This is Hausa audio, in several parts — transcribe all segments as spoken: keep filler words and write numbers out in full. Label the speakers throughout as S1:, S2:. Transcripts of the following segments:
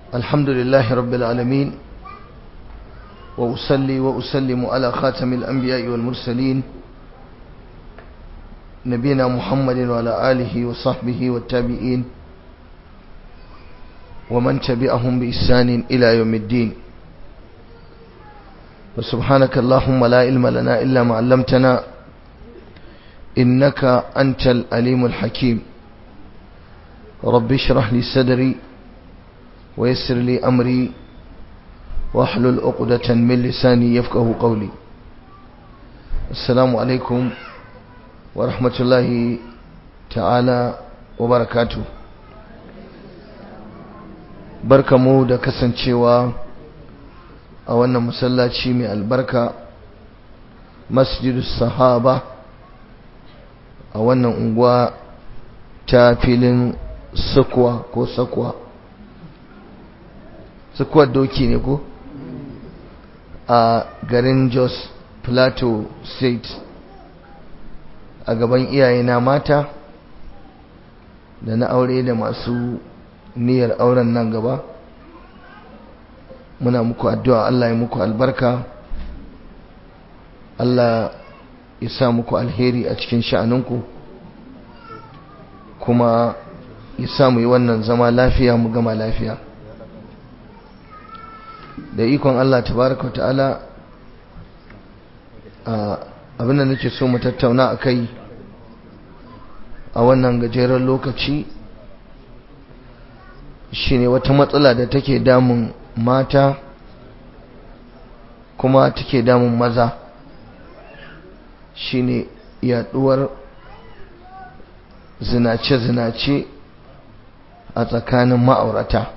S1: الحمد لله رب العالمين وأصلي وأسلم على خاتم الأنبياء والمرسلين نبينا محمد وعلى آله وصحبه والتابعين ومن تبعهم بإحسان إلى يوم الدين وسبحانك اللهم لا علم لنا إلا ما علمتنا إنك أنت العليم الحكيم رب اشرح لي صدري ويسر لي أمري واحلل عقدة من لساني يفقه قولي السلام عليكم ورحمة الله تعالى وبركاته barkamu da kasancewa a wannan masallaci mai albarka masjidus sahaba a wannan unguwa ta filin sakwa ko sakwa sakwa doki ne ko a garin Jos Plateau State a gaban iyayena mata da na aure da masu niyyar auren nan gaba muna muku addu'a Allah ya muku albarka Allah ya sa muku alheri a cikin sha'aninku kuma ya sa mu yi wannan zama lafiya mu gama lafiya da ikon Allah tabaraka wa ta'ala abinda nake so mu tattauna akai a wannan gajeren lokaci shine wata matsala da take damun mata kuma take damun maza shine yaduwar zinace-zinace a tsakanin ma'aurata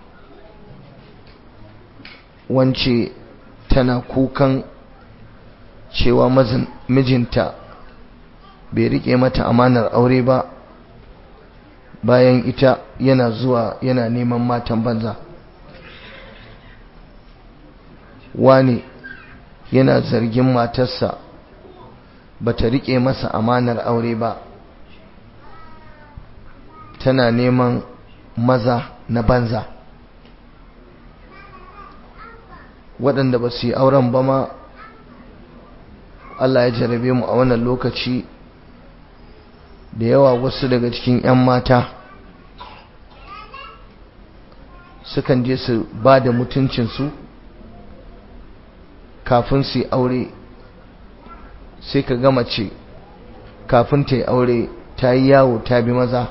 S1: wance tana kukan cewa mijinta bai rike mata amanar aure ba bayan ita yana zuwa yana neman matan banza wani yana zargin matarsa bata rike masa amanar aure ba tana neman maza na banza waɗanda ba su yi auren ba ma Allah ya jarabe mu a wannan lokaci da yawa wasu daga cikin 'yan mata sukan je su ba da mutuncinsu kafin su yi aure sai ka gama ce kafin ta yi aure ta yi yawo ta bi maza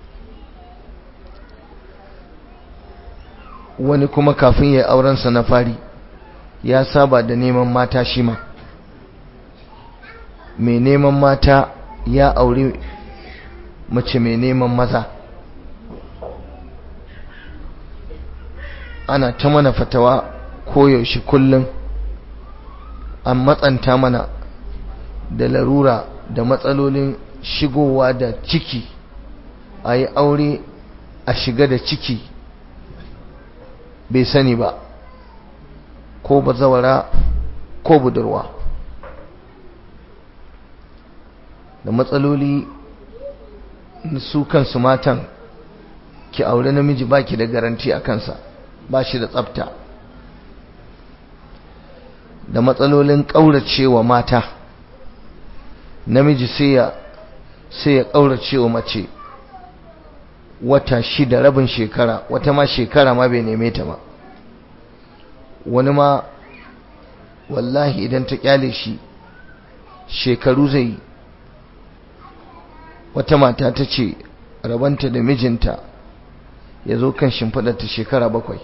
S1: wani kuma kafin ya yi aurensa na fari ya saba da neman mata shi ma mai neman mata ya aure mace mai neman maza ana ta mana fatawa koyaushe kullum an matsanta mana da larura da matsalolin shigowa da ciki a yi aure a shiga da ciki bai sani ba ko bazawara ko budurwa da matsaloli su kansu matan ki aure namiji baki da garanti a kansa ba shi da tsafta da matsalolin ƙauracewa mata namiji sai ya sai ya ƙauracewa mace wata shida rabin shekara wata ma shekara ma bai neme ta ba wani ma wallahi idan ta kyale shi shekaru zai wata mata ta ce rabanta da mijinta ya zo kan shimfiɗarta shekara bakwai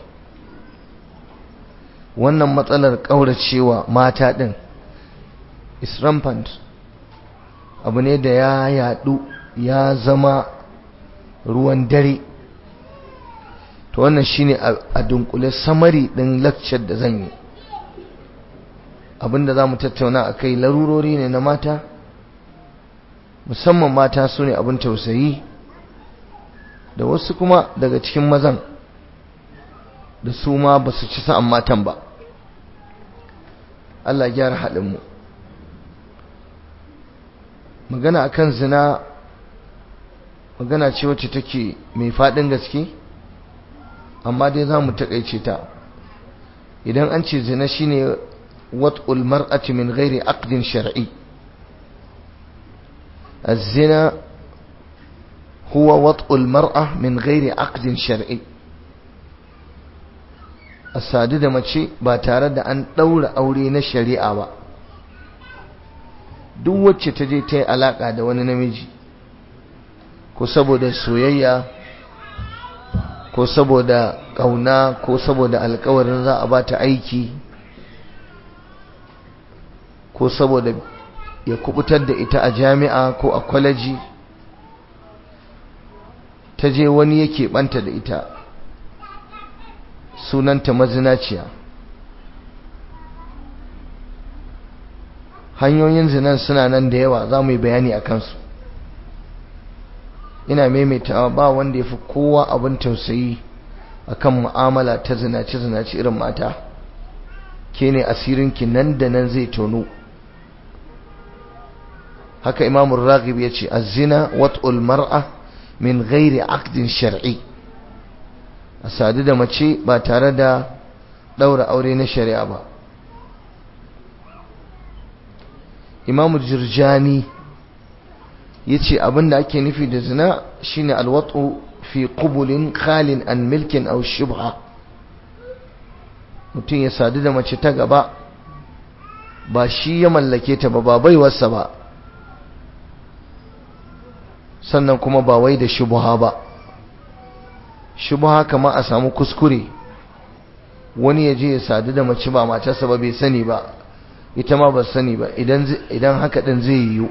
S1: wannan matsalar ƙauracewa mata ɗin is rampant abu ne da ya yaɗu ya zama ruwan dare to wannan shine a dunkule samari ɗin lecture da zan yi abinda za mu tattauna a kai larurori ne na mata musamman mata su ne abin tausayi da wasu kuma daga cikin mazan da su ma ba su ci sa'an matan ba Allah gyara haɗinmu magana akan zina magana ce wacce take mai faɗin gaske amma dai za mu taƙaice ta. Idan an ce zina shine wat'ul mar'ati min ghairi aqdin shar'i. Az-zina huwa wat'ul mar'a min ghairi aqdin shar'i. A sadu da mace ba tare da an ɗaura aure na shari'a ba. Duk wacce ta je ta yi alaƙa da wani namiji, ko saboda soyayya, ko saboda ƙauna, ko saboda alƙawarin za a ba ta aiki, ko saboda ya kubutar da ita a jami'a ko a kwaleji, ta je wani yake ɓanta da ita, sunanta mazinaciya. Hanyoyin zinan suna nan da yawa, za mu yi bayani a kansu. Ina maimaitawa, ba wanda ya fi kowa abin tausayi a kan mu'amala ta zinace-zinace irin mata. Ke ne asirinki nan da nan zai tono. Haka Imamun Raghib ya ce, az-zina wat'ul mar'a min ghairi aqdin shar'i. A sadu da mace ba tare da ɗaura aure na shari'a ba. Imamu Jirjani ya ce abinda ake nufi da zina shine alwatu fi qubulin khalin an milkin aw shubha. Mutum ya sadu da mace ta gaba, ba shi ya mallake ta ba, ba baiwarsa ba, sannan kuma ba wai da shubha ba. Shubha kama a samu kuskure, wani ya je ya sadu da mace ba matarsa ba, bai sani ba, ita ma ba sani ba. Idan idan haka din zai yiwu,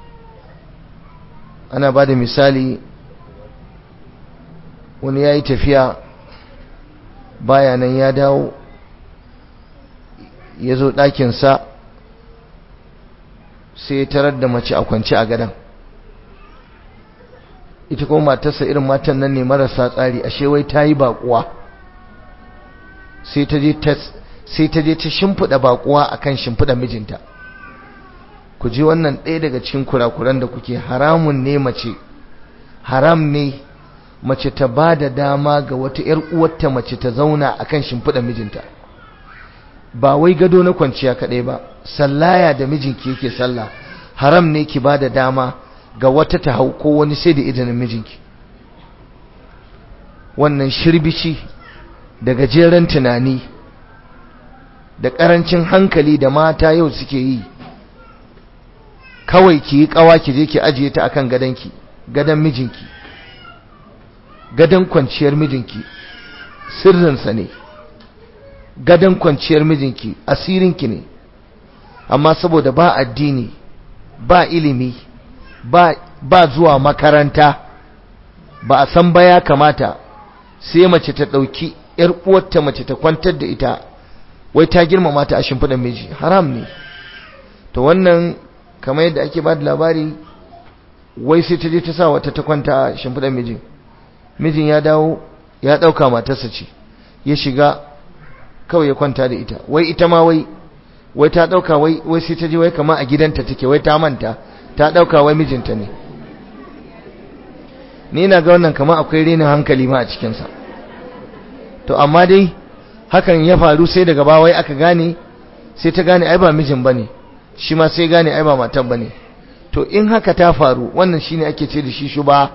S1: ana ba da misali, wani ya yi tafiya baya nan, ya dawo ya zo ɗakinsa sai ya tarar da mace a kwance a gadon. Ita kuma matarsa irin matan nan ne marasa tsari, ashe wai ta yi baƙuwa, sai ta je ta sai ta je ta shimfiɗa baƙuwa akan shimfiɗa mijinta. Ku ji wannan ɗaya daga cikin kurakuran da kuke. Haramun ne mace, haram ne mace ta ba da dama ga wata ‘yar uwarta mace ta zauna akan shimfiɗa mijinta. Ba wai gado na kwanciya kaɗai ba, sallaya da mijinki yake sallah, haram ne ki ba da dama ga wata ta hau ko wani sai da izinin mijinki. Wannan shirbici da gajeren tunani da ƙarancin hankali da mata yau suke yi. Kawai ki yi ƙawa ki je ki ajiye ta akan gadonki, gadon mijinki, gadon kwanciyar mijinki sirrinsa ne, gadon kwanciyar mijinki asirinki ne. Amma saboda ba addini, ba ilimi, ba, ba zuwa makaranta, ba a san ba ya kamata, sai mace ta ɗauki ‘yar uwarta mace ta kwantar da ita, wai ta girmama ta a shimfiɗan miji. Haram ne. To wannan kamar yadda ake ba da labari, wai sai ta je ta sa wata ta kwanta a shimfiɗan mijin. Mijin ya dawo ya ɗauka matarsa ce, ya shiga kawai ya kwanta da ita. Wai ita ma wai wai ta ɗauka wai wai sai ta je wai kama a gidanta take, wai ta manta, ta ɗauka wai mijinta ne. Ni na ga wannan kama akwai renin hankali ma a cikinsa. To amma dai hakan ya faru, sai daga ba wai aka gane, sai ta gane ai ba mijin bane, shi ma sai gane ai ba matan bane. To in haka ta faru, wannan shine ake ce da shi shuba.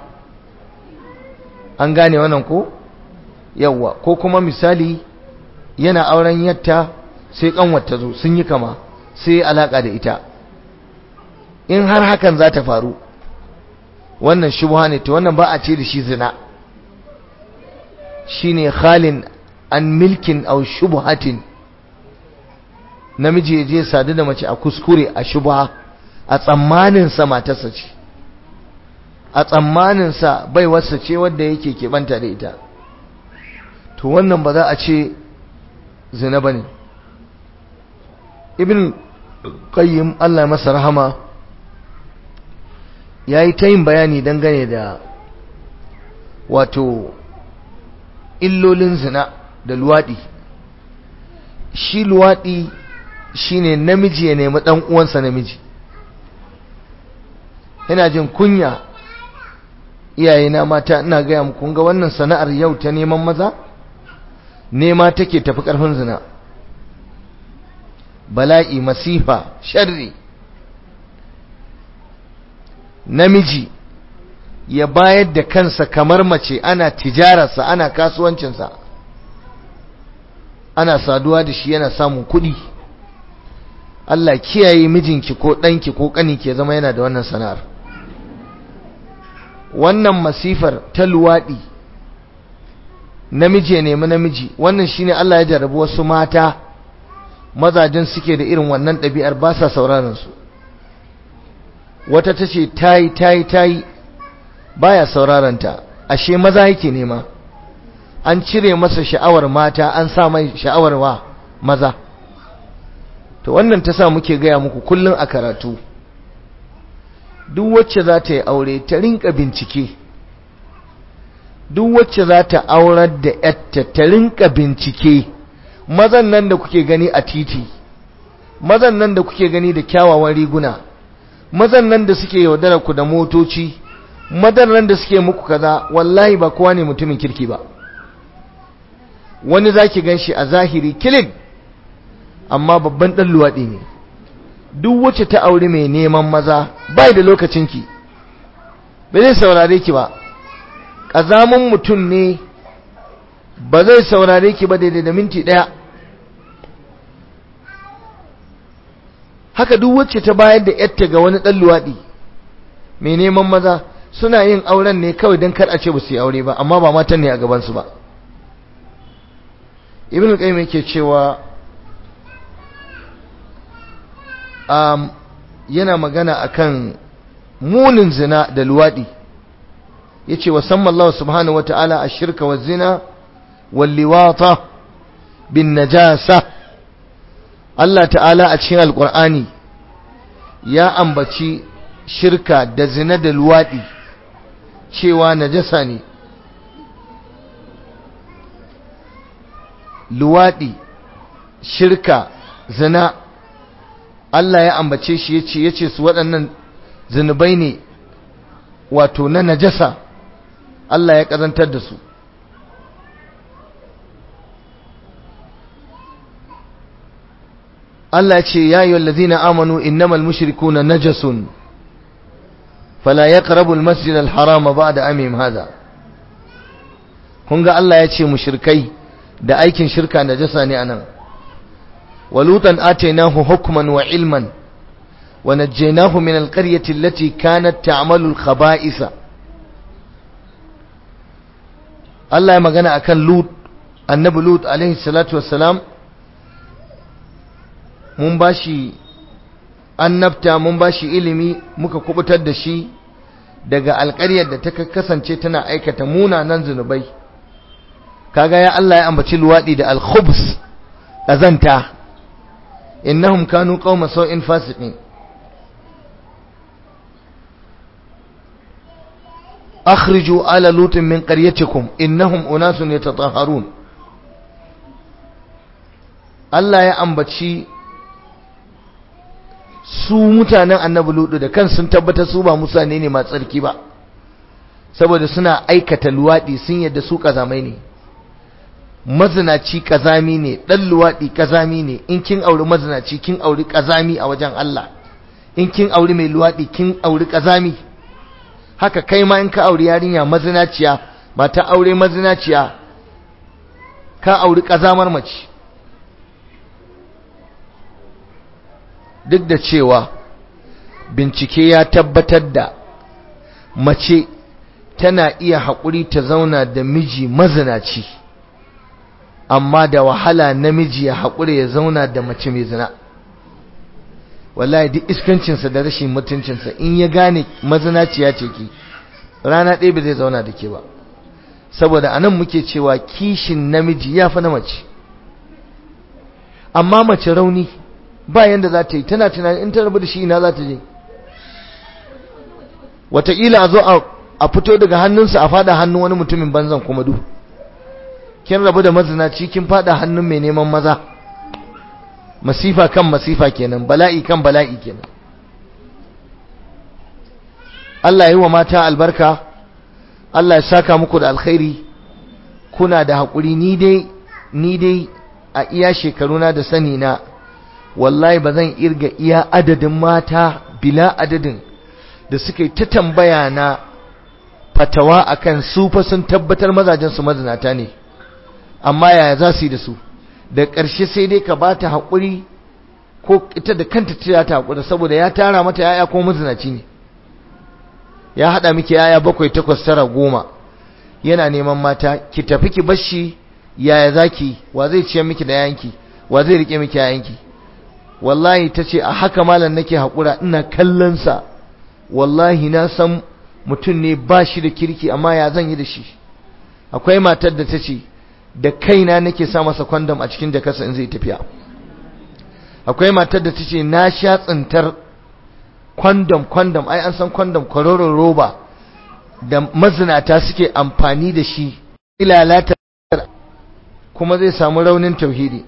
S1: An gane wannan ko? Yawwa. Ko kuma misali yana auren yatta, sai kanwar ta zo, sun yi kama, sai alaka da ita. In har hakan za ta faru, wannan shubha ne. To wannan ba a ce da shi zina. Shine khalin an milkin aw shubhatin. Namiji ya je sadu da mace a kuskure, a shubha, a tsammanin sa matarsa ce, a tsammanin sa baiwarsa ce wanda yake keɓanta da ita. To wannan ba za a ce zina bane. Ibn Qayyim Allah masa rahama yayi ta yin bayani dangane da wato illolin zina da luwaɗi. Shi luwaɗi shine namiji ya nemi ɗan uwansa namiji. Ina jin kunya iyayena mata, ina gaya muku, kun ga wannan sana'ar yau ta neman maza, nema take tafi ƙarfin zina, bala'i, masifa, sharri. Namiji ya bayar da kansa kamar mace, ana tijararsa, ana kasuwancinsa, ana saduwa da shi, yana samun kuɗi. Allah kiyaye mijinki ko ɗanki ko ƙaninki ya zama yana da wannan sana'ar. Wannan masifar ta luwaɗi, namiji ya nemi namiji, wannan shine Allah ya jarabi wasu mata, mazajen suke da irin wannan ɗabi'ar, ba sa sauraron su. Wata ta ce tayi tayi tayi baya sauraron ta, ashe maza yake nema. An cire masa sha'awar mata, an sa mai sha'awar wa maza. To wannan ta sa muke gaya muku kullum a karatu, duk wacce za ta yi aure ta rinka bincike, duk wacce za ta aurar da yatta ta rinka bincike. Mazan nan da kuke gani a titi, mazan nan da kuke gani da kyawawan riguna, mazan nan da suke yaudara ku da motoci, mazan nan da suke muku kaza, wallahi ba kowa ne mutumin kirki ba. Wani zaki ganshi a zahiri kilin, amma babban ɗan luwaɗi ne. Duk wacce ta aure mai neman maza bai da lokacinki, ba zai saurare ki ba, ƙazamin mutum ne, ba zai saurare ki ba daidai da minti ɗaya. Haka duk wacce ta bayar da yatta ga wani ɗan luwaɗi mai neman maza, suna yin auren ne kawai don kar a ce ba su yi aure ba, amma ba matan ne a gabansu ba. Ibn al-Qayyim yake cewa um, yana magana akan munin zina da luwaɗi. Yace wa samma Allah subhanahu wata'ala ash-shirka wa zina wal liwata bin najasa. Allah ta'ala a cikin alqur'ani ya ambaci shirka da zina da luwaɗi cewa najasa ne. Luwaɗi, shirka, zina, Allah ya ambace shi yace yace su waɗannan zinubai ne wato na najasa, Allah ya ƙazantar da su. Allah ya ce ya ayyuhal ladzina amanu innamal mushrikuna najasun fala yaqrabu al-masjid al-harama ba'da amim hada. Kun ga Allah ya ce mushrikai da aikin shirka najasa ne anan. walutan atainahu hukman wa ilman wa najjaynahu min alqaryati allati kanat ta'malu alkhaba'isa. Allah ya magana akan Lut, annabi Lut alaihi salatu wassalam, mun bashi annabta, mun bashi ilimi, muka kubutar da shi daga alƙaryar da ta kasance tana aikata munanan zunubai. Kaga ya Allah ya ambaci luwadi da al-khubs, kazanta. Innahum kanu qauma sau'in fasiqin. akhriju ala lutin min qaryatikum innahum unasun yatatahharun. Allah ya ambaci su mutanen annabi Lutu da kan sun tabbata su ba mutane ne masu tsarki ba, saboda suna aikata luwadi, sun yadda su kazamai ne. Mazinaci kazami ne, dan luwadi kazami ne. In kin auri mazinaci kin auri kazami a wajen Allah, in kin auri mai luwadi kin auri kazami. Haka kai ma in ka auri yarinya mazinaciya, mata aure mazinaciya, ka auri kazamar mace. Duk da cewa bincike ya tabbatar da mace tana iya haƙuri ta zauna da miji mazinaci, amma da wahala namiji ya haƙuri ya zauna da mace mai zina. Wallahi duk iskancinsa da rashin mutuncinsa, in ya gane mazinaciya ce ki, rana ɗaya ba zai zauna da ke ba. Saboda anan muke cewa kishin namiji ya fi na mace. Amma mace rauni ba yanda za ta yi, tana tunani in ta rabu da shi ina za ta je. Wataƙila a zo a fito daga hannunsa a fada hannun wani mutumin banzan kuma du. Kin rabu da mazinaci kin fada hannun mai neman maza. Masifa kan masifa kenan, bala'i kan bala'i kenan. Allah yi wa mata albarka, Allah ya saka muku da alkhairi, kuna da haƙuri. Ni dai ni dai a iya shekaruna da sani na wallahi ba zan irga iya adadin mata bila adadin da suka yi ta tambaya na fatawa akan su fa sun tabbatar mazajen su mazinata ne, amma yaya za su yi da su. Da ƙarshe sai dai ka bata haƙuri ko ita da kanta ta ta haƙuri, saboda ya tara mata yaya ko mazinaci ne, ya haɗa miki yaya bakwai takwas tara goma, yana neman mata, ki tafi ki bashi, yaya zaki, wa zai ciyar miki da yayanki, wa zai rike miki yayanki. Wallahi tace a haka malam nake haƙura, ina kallon sa, wallahi na san mutum ne ba shi da kirki, amma ya zan yi da shi. Akwai matar da tace da kaina nake sa masa kwandom a cikin jakarsa in zai tafiya. Akwai matar da tace na sha tsintar kwandom kwandom ai an san kwandom kwaroron roba da mazinata suke amfani da shi ilalata, kuma zai samu raunin tauhidi.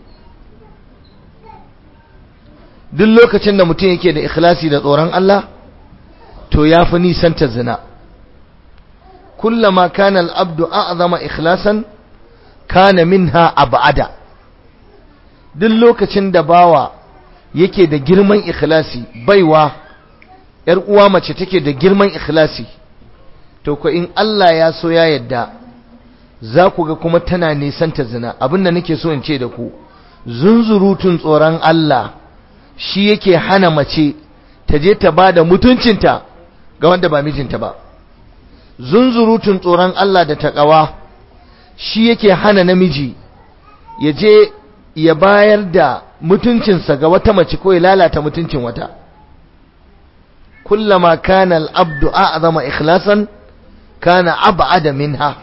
S1: Duk lokacin da mutum yake da ikhlasi da tsoron Allah to yafi nisanta zina. kullama kana al-abdu a'zama ikhlasan kana minha ab'ada. Duk lokacin da bawa yake da girman ikhlasi, baiwa yar uwa mace take da girman ikhlasi, to ko in Allah ya so ya yadda za ku ga kuma tana nisanta zina. Abinda nake so in ce da ku, zunzurutun tsoron Allah shi yake hana mace ta je ta bada mutuncinta ga wanda ba mijinta ba. Zunzurutun tsoron Allah da takawa shi yake hana namiji ya je ya bayar da mutuncinsa ga wata mace ko ya lalata mutuncin wata. kullama kana al-abdu a'zama ikhlasan kana ab'ada minha.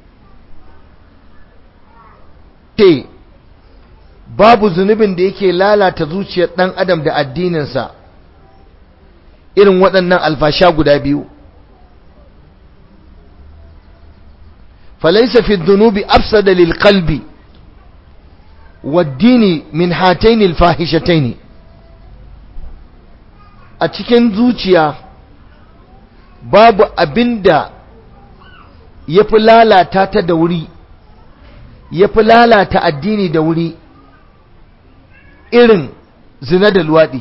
S1: te babu zunubin da yake lalata zuciyar dan adam da addininsa irin waɗannan alfasha guda biyu. falaysa fi dhunubi afsada lil qalbi wad dini min hatayn al fahishatayn. a cikin zuciya babu abinda yafi lalata ta da wuri, yafi lalata addini da wuri irin zina da luwadi.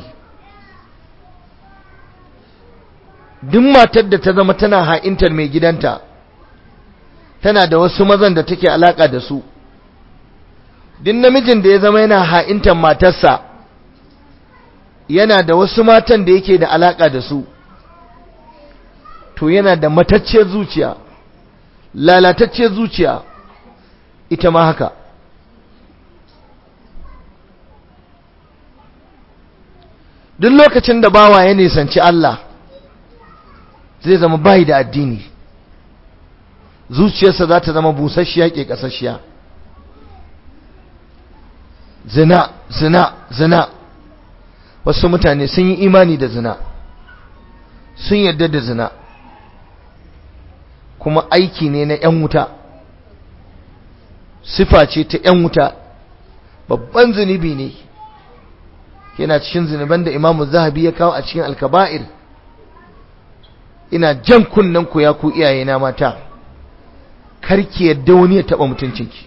S1: duk matar da ta zama tana ha'intar mai gidanta, tana da wasu mazan da take alaka da su, duk namijin da ya zama yana ha'intar matarsa, yana da wasu matan da yake da alaka da su, to yana da matacciyar zuciya, lalatacciyar zuciya ita ma haka. duk lokacin da bawa ya nisanci Allah zai zama bai da addini, zuciyarsa za ta zama busasshiya ke kasashiya. zina zina zina wasu mutane sun yi imani da zina, sun yarda da zina, kuma aiki ne na ‘yan wuta, sifa ce ta ‘yan wuta, babban zunubi ne, yana cikin zunuban da Imamu Zahabi ya kawo a cikin Al-Kaba'ir. Ina jan kunnen ku ya ku iyayena mata, karki yadda wani ya taba mutuncinki.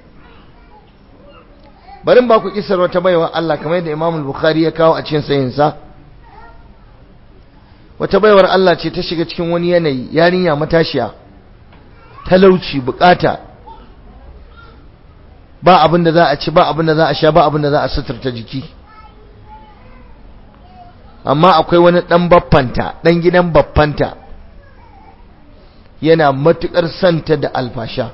S1: barin ba ku kisar wata baiwa Allah kamar yadda Imam Bukhari ya kawo a cikin sahihinsa. Wata baiwar Allah ce ta shiga cikin wani yanayi, yarinya matashiya, talauci, bukata, ba abin da za a ci, ba abin da za a sha, ba abin da za a suturta jiki. Amma akwai wani dan baffanta, dan gidan baffanta, yana matukar santa da alfasha,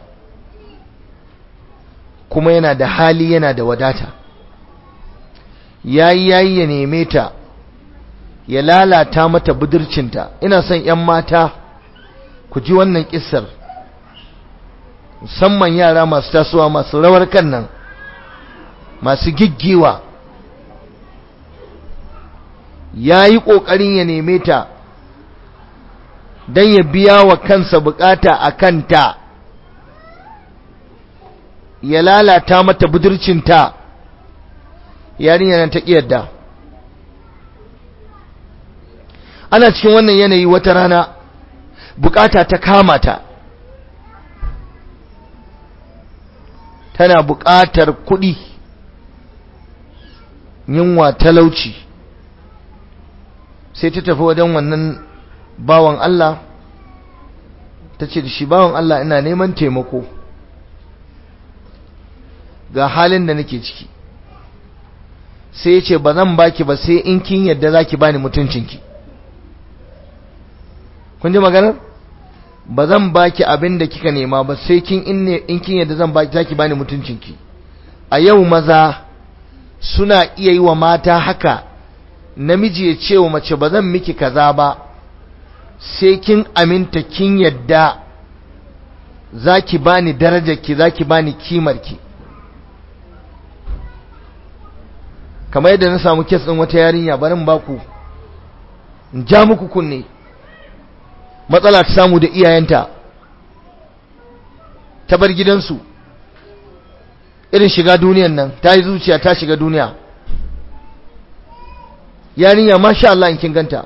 S1: kuma yana da hali, yana da wadata. Yayi yayi ya neme ta, ya lalata mata budurcinta. Ina son ƴan mata ku ji wannan kissar, musamman yara masu tasowa, masu rawar kan nan, masu giggiwa. Yayi kokarin ya neme ta dan ya biya wa kansa bukata a kanta, ya lalata mata budurcinta. Yarinya nan ta kiyarda. Ana cikin wannan yanayi, wata rana bukata ta kama ta, tana buƙatar kuɗi, yunwa, talauci, sai ta tafi wajen wannan bawan Allah ta ce da shi, bawan Allah ina neman taimako ga halin da nake ciki. Sai ya ce ba zan baki ba sai in kin yadda zaki bani mutuncinki. Kun ji maganar? Ba zan baki abin da kika nema ba sai kin in kin yadda zan baki zaki bani mutuncinki. A yau maza suna iya yi wa mata haka, namiji ya ce wa mace ba zan miki kaza ba sai kin aminta kin yadda zaki bani darajarki, zaki bani kimarki. Kamar yadda na samu kes ɗin wata yarinya, barin baku in ja muku kunne, matsala ta samu da iyayenta, ta bar gidansu, irin shiga duniyan nan, ta yi zuciya ta shiga duniya. Yarinya masha Allah in kin ganta,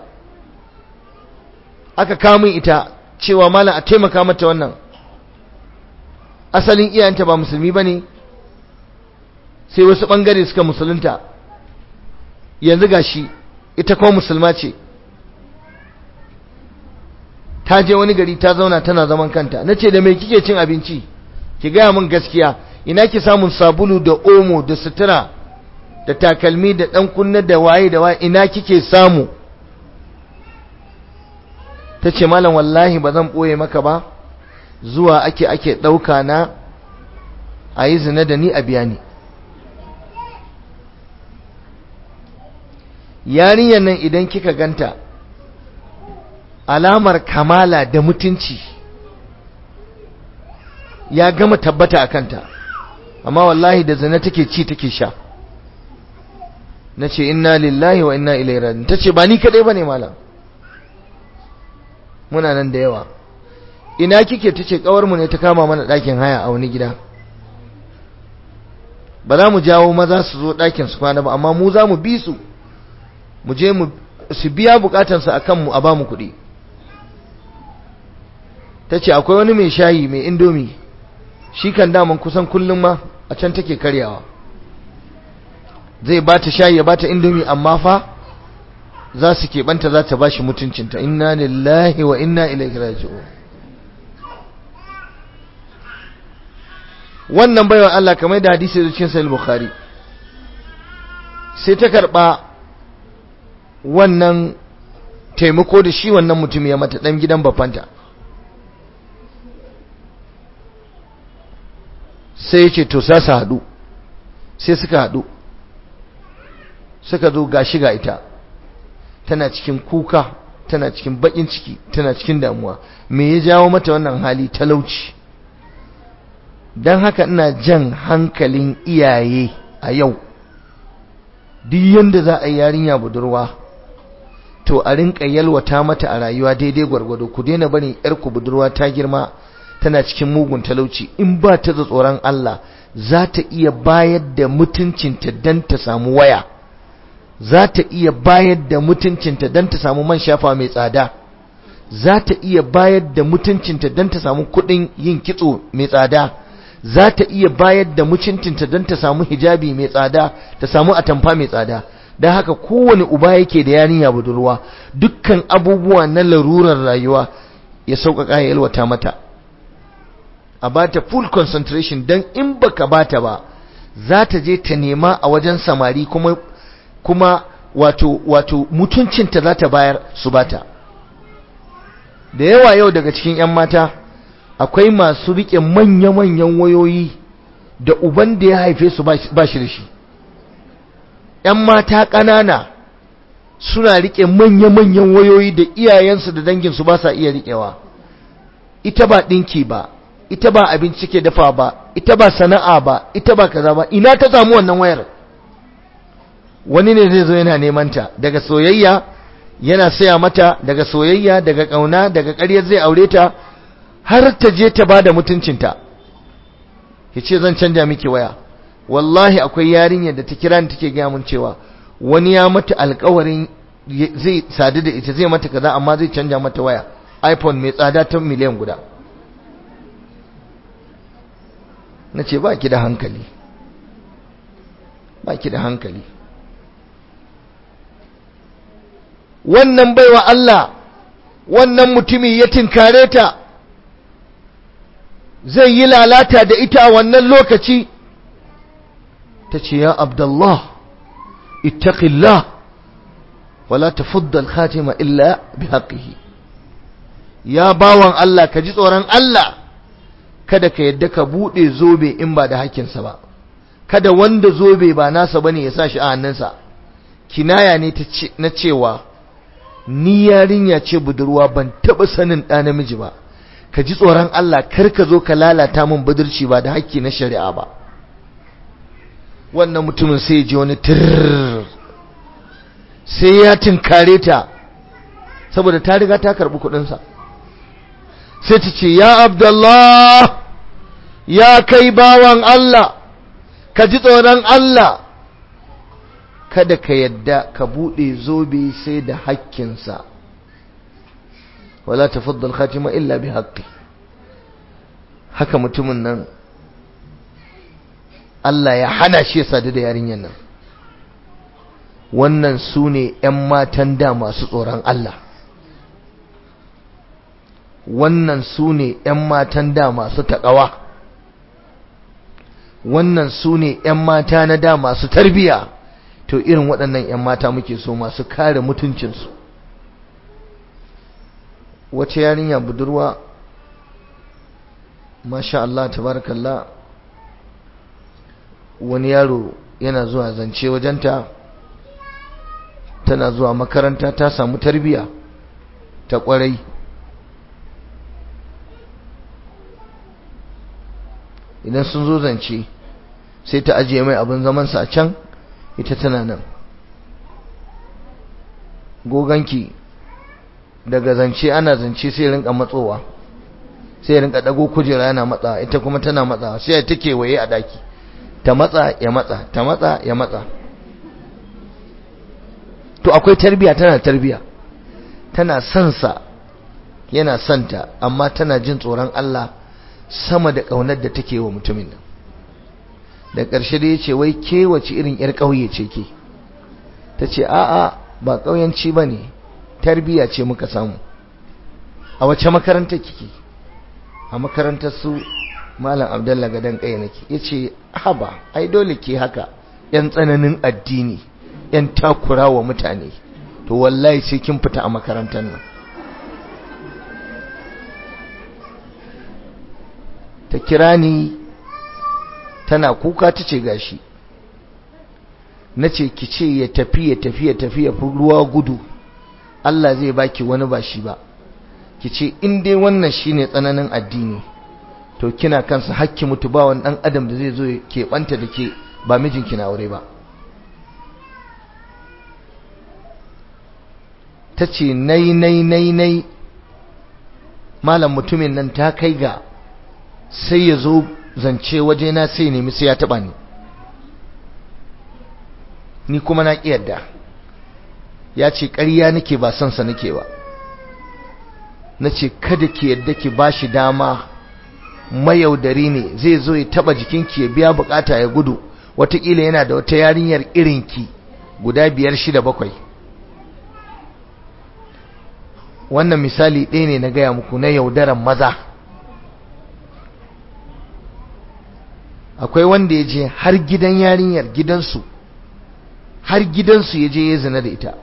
S1: aka kawo ita cewa malam a taimaka mata, wannan asalin iyayenta ba musulmi bane, sai wasu bangare suka musulunta, yanzu gashi ita kuma musulma ce, ta je wani gari ta zauna tana zaman kanta. Nace da me kike cin abinci? Ki gaya min gaskiya, ina ki samun sabulu da omo da sutura da takalmi da dan kunna da waye da waye, ina kike samu? Tace malam wallahi ba zan boye maka ba, zuwa ake ake dauka na ayi zina da ni a biya ni. Yarinyar nan idan kika ganta, alamar kamala da mutunci ya gama tabbata a kanta, amma wallahi da zina take ci take sha. Nace inna lillahi wa inna ilaihi raji'un. Tace ba ni kadai bane malam, muna nan da yawa. Ina kike? Tace kawar mu ne ta kama mana ɗakin haya a wani gida, ba za mu jawo maza su zo ɗakin su kwana ba, amma mu za mu bi su, mu je mu su biya bukatansu a kanmu a ba mu kuɗi. Ta ce akwai wani mai shayi mai indomi, shi kan daman kusan kullum ma a can take karyawa, zai ba ta shayi ya ba ta indomi, amma fa za su keɓanta, za ta ba shi mutuncinta. Inna lillahi wa inna ilaihi raji'un. Wannan baiwa Allah kamar da hadisi da cikin sahih Bukhari, sai ta karɓa wannan taimako da shi wannan mutum ya mata, ɗan gidan bafanta. Sai ya ce to sa su haɗu, sai suka haɗu, suka zo gashi ga ita tana cikin kuka, tana cikin baƙin ciki, tana cikin damuwa. Me ya jawo mata wannan hali? Talauci. Don haka ina jan hankalin iyaye a yau, duk yanda za a yi yarinya budurwa to a rinka yalwata mata a rayuwa daidai gwargwado. Ku daina barin yarku budurwa ta girma tana cikin mugun talauci. In ba ta da tsoron Allah, za ta iya bayar da mutuncinta don ta samu waya, za ta iya bayar da mutuncinta don ta samu man shafa mai tsada, za ta iya bayar da mutuncinta don ta samu kuɗin yin kitso mai tsada, za ta iya bayar da mutuncinta don ta samu hijabi mai tsada, ta samu atamfa mai tsada. Don haka kowane uba yake da yarinya budurwa, dukkan abubuwa na larurar rayuwa ya sauƙaƙa ya yalwata mata, a bata full concentration, don in baka bata ba za ta je ta nema a wajen samari, kuma kuma wato wato mutuncinta za ta bayar su bata. Da yawa yau daga cikin 'yan mata akwai masu riƙe manya-manyan wayoyi da uban da ya haife su ba shi da shi. 'Yan mata ƙanana suna riƙe manya-manyan wayoyi da iyayensu da danginsu ba sa iya riƙewa. Ita ba ɗinki ba, ita ba abinci ke dafa ba, ita ba sana'a ba, ita ba kaza ba. Ina ta samu wannan wayar? Wani ne zai zo yana neman ta, daga soyayya yana saya mata, daga soyayya, daga ƙauna, daga ƙaryar zai aure ta, har ta je ta bada mutuncinta, ya ce zan canja miki waya. Wallahi akwai yarinyar da ta kira ni take gaya mun cewa wani ya mata alƙawarin zai sadu da ita, zai mata kaza, amma zai canja mata waya iPhone mai tsada ta miliyan guda. na ce ba ki da hankali ba ki da hankali wannan baiwa Allah wannan mutumi ya tinkare ta zai yi lalata da ita a wannan lokaci ta ce ya Abdullah ittaqillah wala tafudda al-khatima illa bihaqqihi ya bawan Allah ka ji tsoron Allah kada ka yadda ka bude zobe in ba da hakkinsa ba kada wanda zobe ba nasa bane ya sa shi a hannunsa kinaya ne ta ce na cewa ni yarinya ce budurwa ban taba sanin ɗa namiji ba ka ji tsoron Allah kar ka zo ka lalata min budurci ba da hakki na shari'a ba wannan mutumin sai ya ji wani tir sai ya tinkare ta saboda ta riga ta karbi kudinsa sai ta ce ya Abdullah ya kai bawan Allah ka ji tsoron Allah kada ka yadda ka bude zobe sai da hakkinsa wala tafaddal khatima illa bi haqqi haka mutumin nan Allah ya hana shi ya sadu da yarinyar nan wannan su ne ‘yan matan da masu tsoron Allah wannan su ne ‘yan matan da masu taƙawa wannan su ne ‘yan mata na da masu tarbiya to irin waɗannan ‘yan mata muke so masu kare mutuncinsu wace yarinya budurwa masha Allah tabarakallah wani yaro yana zuwa zance wajenta tana zuwa makaranta ta samu tarbiya ta kwarai idan sun zo zance sai ta ajiye mai abin zamansa a can ita tana nan goganki daga zance ana zance sai rinka matsowa sai rinka dago kujera yana matsa ita kuma tana matsa sai ta kewaye a daki ta matsa ya matsa ta matsa ya matsa to akwai tarbiya tana tarbiya tana son sa yana santa amma tana jin tsoron Allah sama da kaunar da take wa mutumin nan da ƙarshe da yace wai ke wace irin yar kauye ce ke tace a'a ba kauyanci bane tarbiya ce muka samu a wace makaranta kike a makarantar su malam Abdullahi gadan kai nake yace haba ai dole ke haka yan tsananin addini yan takura wa mutane to wallahi sai kin fita a makarantar nan ta kira ni tana kuka tace gashi nace ki ce ya tafi ya tafi ya tafi ya fi ruwa gudu Allah zai baki wani ba shi ba ki ce in dai wannan shine tsananin addini to kina kansa hakki mutu ba wani dan adam da zai zo ya keɓanta da ke ba mijinki na aure ba ta ce nai nai nai nai malam mutumin nan ta kai ga sai ya zo zance wajena sai nemi sai ya taba ni ni kuma na ƙi yadda ya ce ƙarya nake ba son sa nake ba na ce kada ki yadda ki ba shi dama mayaudari ne zai zo ya taba jikinki ya biya bukata ya gudu wataƙila yana da wata yarinyar irinki guda biyar shida bakwai wannan misali ɗaya ne na gaya muku na yaudaran maza akwai wanda ya je har gidan yarinyar gidansu har gidansu ya je ya zina da ita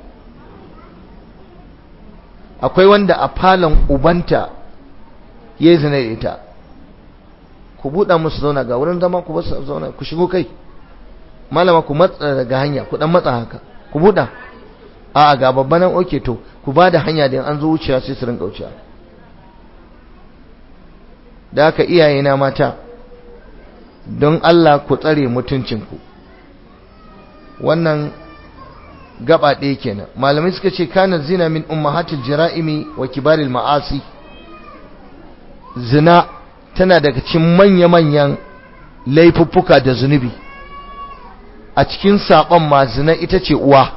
S1: akwai wanda a falon ubanta ya zina da ita ku buɗa musu zauna ga wurin zama ku basu zauna ku shigo kai malama ku matsa daga hanya ku dan matsa haka ku buɗa a ga babban nan oke to ku ba da hanya da an zo wuciya sai su rinka wuciya da haka iyayena mata don Allah ku tsare mutuncinku wannan gaba ɗaya kenan malamai suka ce kana zina min ummahatil jara'imi wa kibaril ma'asi zina tana daga cikin manya-manyan laifuffuka da zunubi a cikin saɓon ma zina ita ce uwa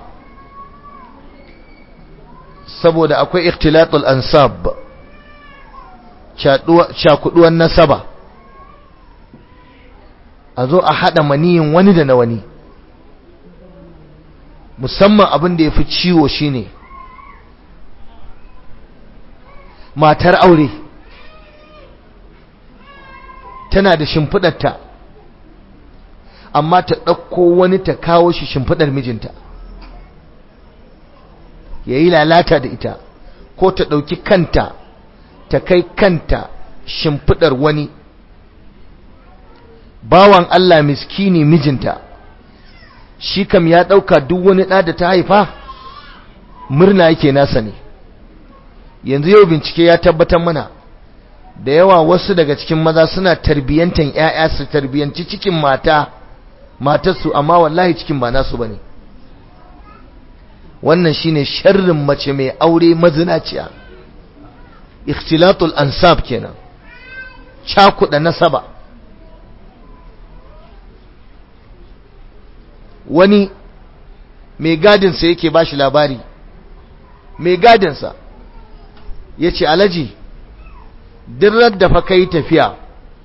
S1: saboda akwai ikhtilatul ansab cakuduwan nasaba a zo a haɗa maniyin wani da na wani. Musamman abin da ya fi ciwo shine matar aure tana da shimfiɗarta, amma ta ɗauko wani ta kawo shi shimfiɗar mijinta ya yi lalata da ita, ko ta ɗauki kanta ta kai kanta shimfiɗar wani bawan Allah miskini mijinta. Shi kam ya ɗauka duk wani ɗa da ta haifa murna yake nasa ne. Yanzu yau bincike ya tabbatar mana da yawa wasu daga cikin maza suna tarbiyyantan ƴaƴa su tarbiyyanci cikin mata matarsu, amma wallahi cikin ba nasu bane. Wannan shine sharrin mace mai aure mazinaciya, ikhtilatul ansab kenan, cakuɗa nasaba. Wani mai gadinsa yake ba shi labari, mai gadinsa ya ce, Alhaji, dirar da fa ka yi tafiya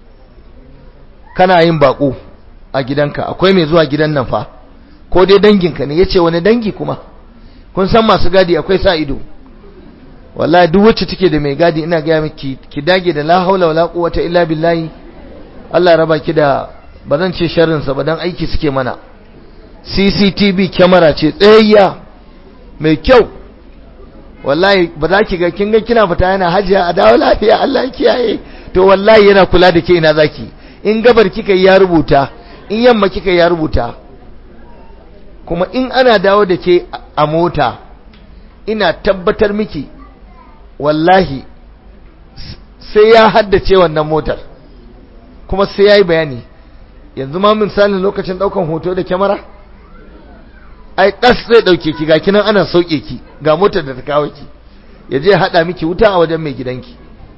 S1: kana yin baƙo a gidanka, akwai mai zuwa gidan nan fa, ko dai danginka ne? Ya ce, wani dangi kuma? Kun san masu gadi akwai sa ido. Wallahi duk wacce take da mai gadi ina gaya miki ki dage da la haula wala quwwata illa billahi. Allah raba ki da, ba zan ce sharrin sa ba dan aiki suke mana. C C T V camera ce tsayayya mai kyau. Wallahi ba za ki ga kin ga kina fita yana hajiya a dawo lafiya Allah ya kiyaye, to wallahi yana kula da ke ina zaki. In gabar kika yi ya rubuta, in yamma kika yi ya rubuta. Kuma in ana dawo da ke a mota, ina tabbatar miki wallahi sai ya haddace wannan motar, kuma sai ya yi bayani. Yanzu ma misalin lokacin daukan hoto da kyamara, ai ɗas zai ɗauke ki, ga kinan ana sauke ki, ga motar da ta kawo ki, ya je haɗa miki wuta a wajen mai gidanki.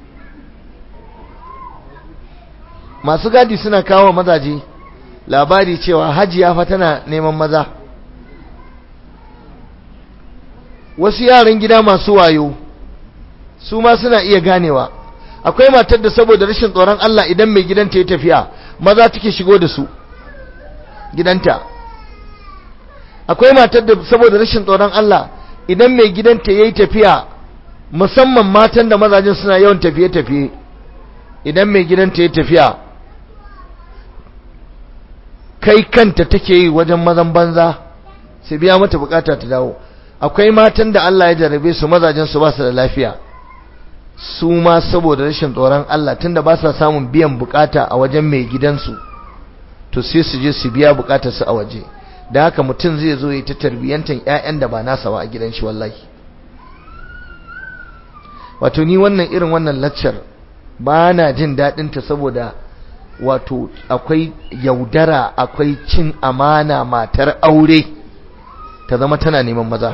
S1: Masu gadi suna kawo mazaje labari cewa hajiya fa tana neman maza. Wasu yaran gida masu wayo su ma suna iya ganewa. Akwai matar da saboda rashin tsoron Allah idan mai gidanta ya tafiya maza take shigo da su gidanta. Akwai matar da saboda rashin tsoron Allah idan mai gidanta yayi tafiya, musamman matan da mazajin suna yawan tafiye-tafiye, idan mai gidanta ya tafiya kai kanta take yi wajen mazan banza sai biya mata bukata ta dawo. Akwai matan da Allah ya jarabe su mazajin su ba su da lafiya, su ma saboda rashin tsoron Allah tunda ba sa samun biyan bukata a wajen mai gidansu, to sai su je su biya bukatar su a waje. Da haka mutum zai zo ya ta tarbiyantan ƴaƴan da ba nasa ba a gidan shi. Wallahi wato ni wannan irin wannan lecture ba na jin daɗin ta, saboda wato akwai yaudara, akwai cin amana. Matar aure ta zama tana neman maza,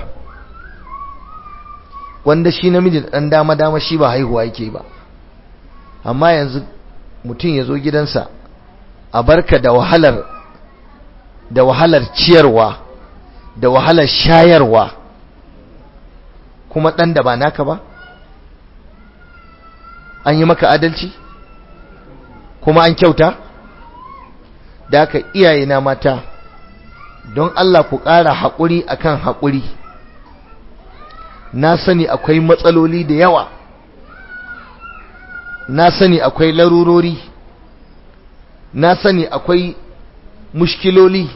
S1: wanda shi namiji da ɗan dama dama shi ba haihuwa yake ba. Amma yanzu mutum ya zo gidansa a barka da wahalar da wahalar ciyarwa da wahalar shayarwa, kuma ɗan da ba naka ba. An yi maka adalci kuma an kyauta? Da haka iyaye na mata, don Allah ku ƙara haƙuri akan haƙuri. Na sani akwai matsaloli da yawa, na sani akwai larurori, na sani akwai mushkiloli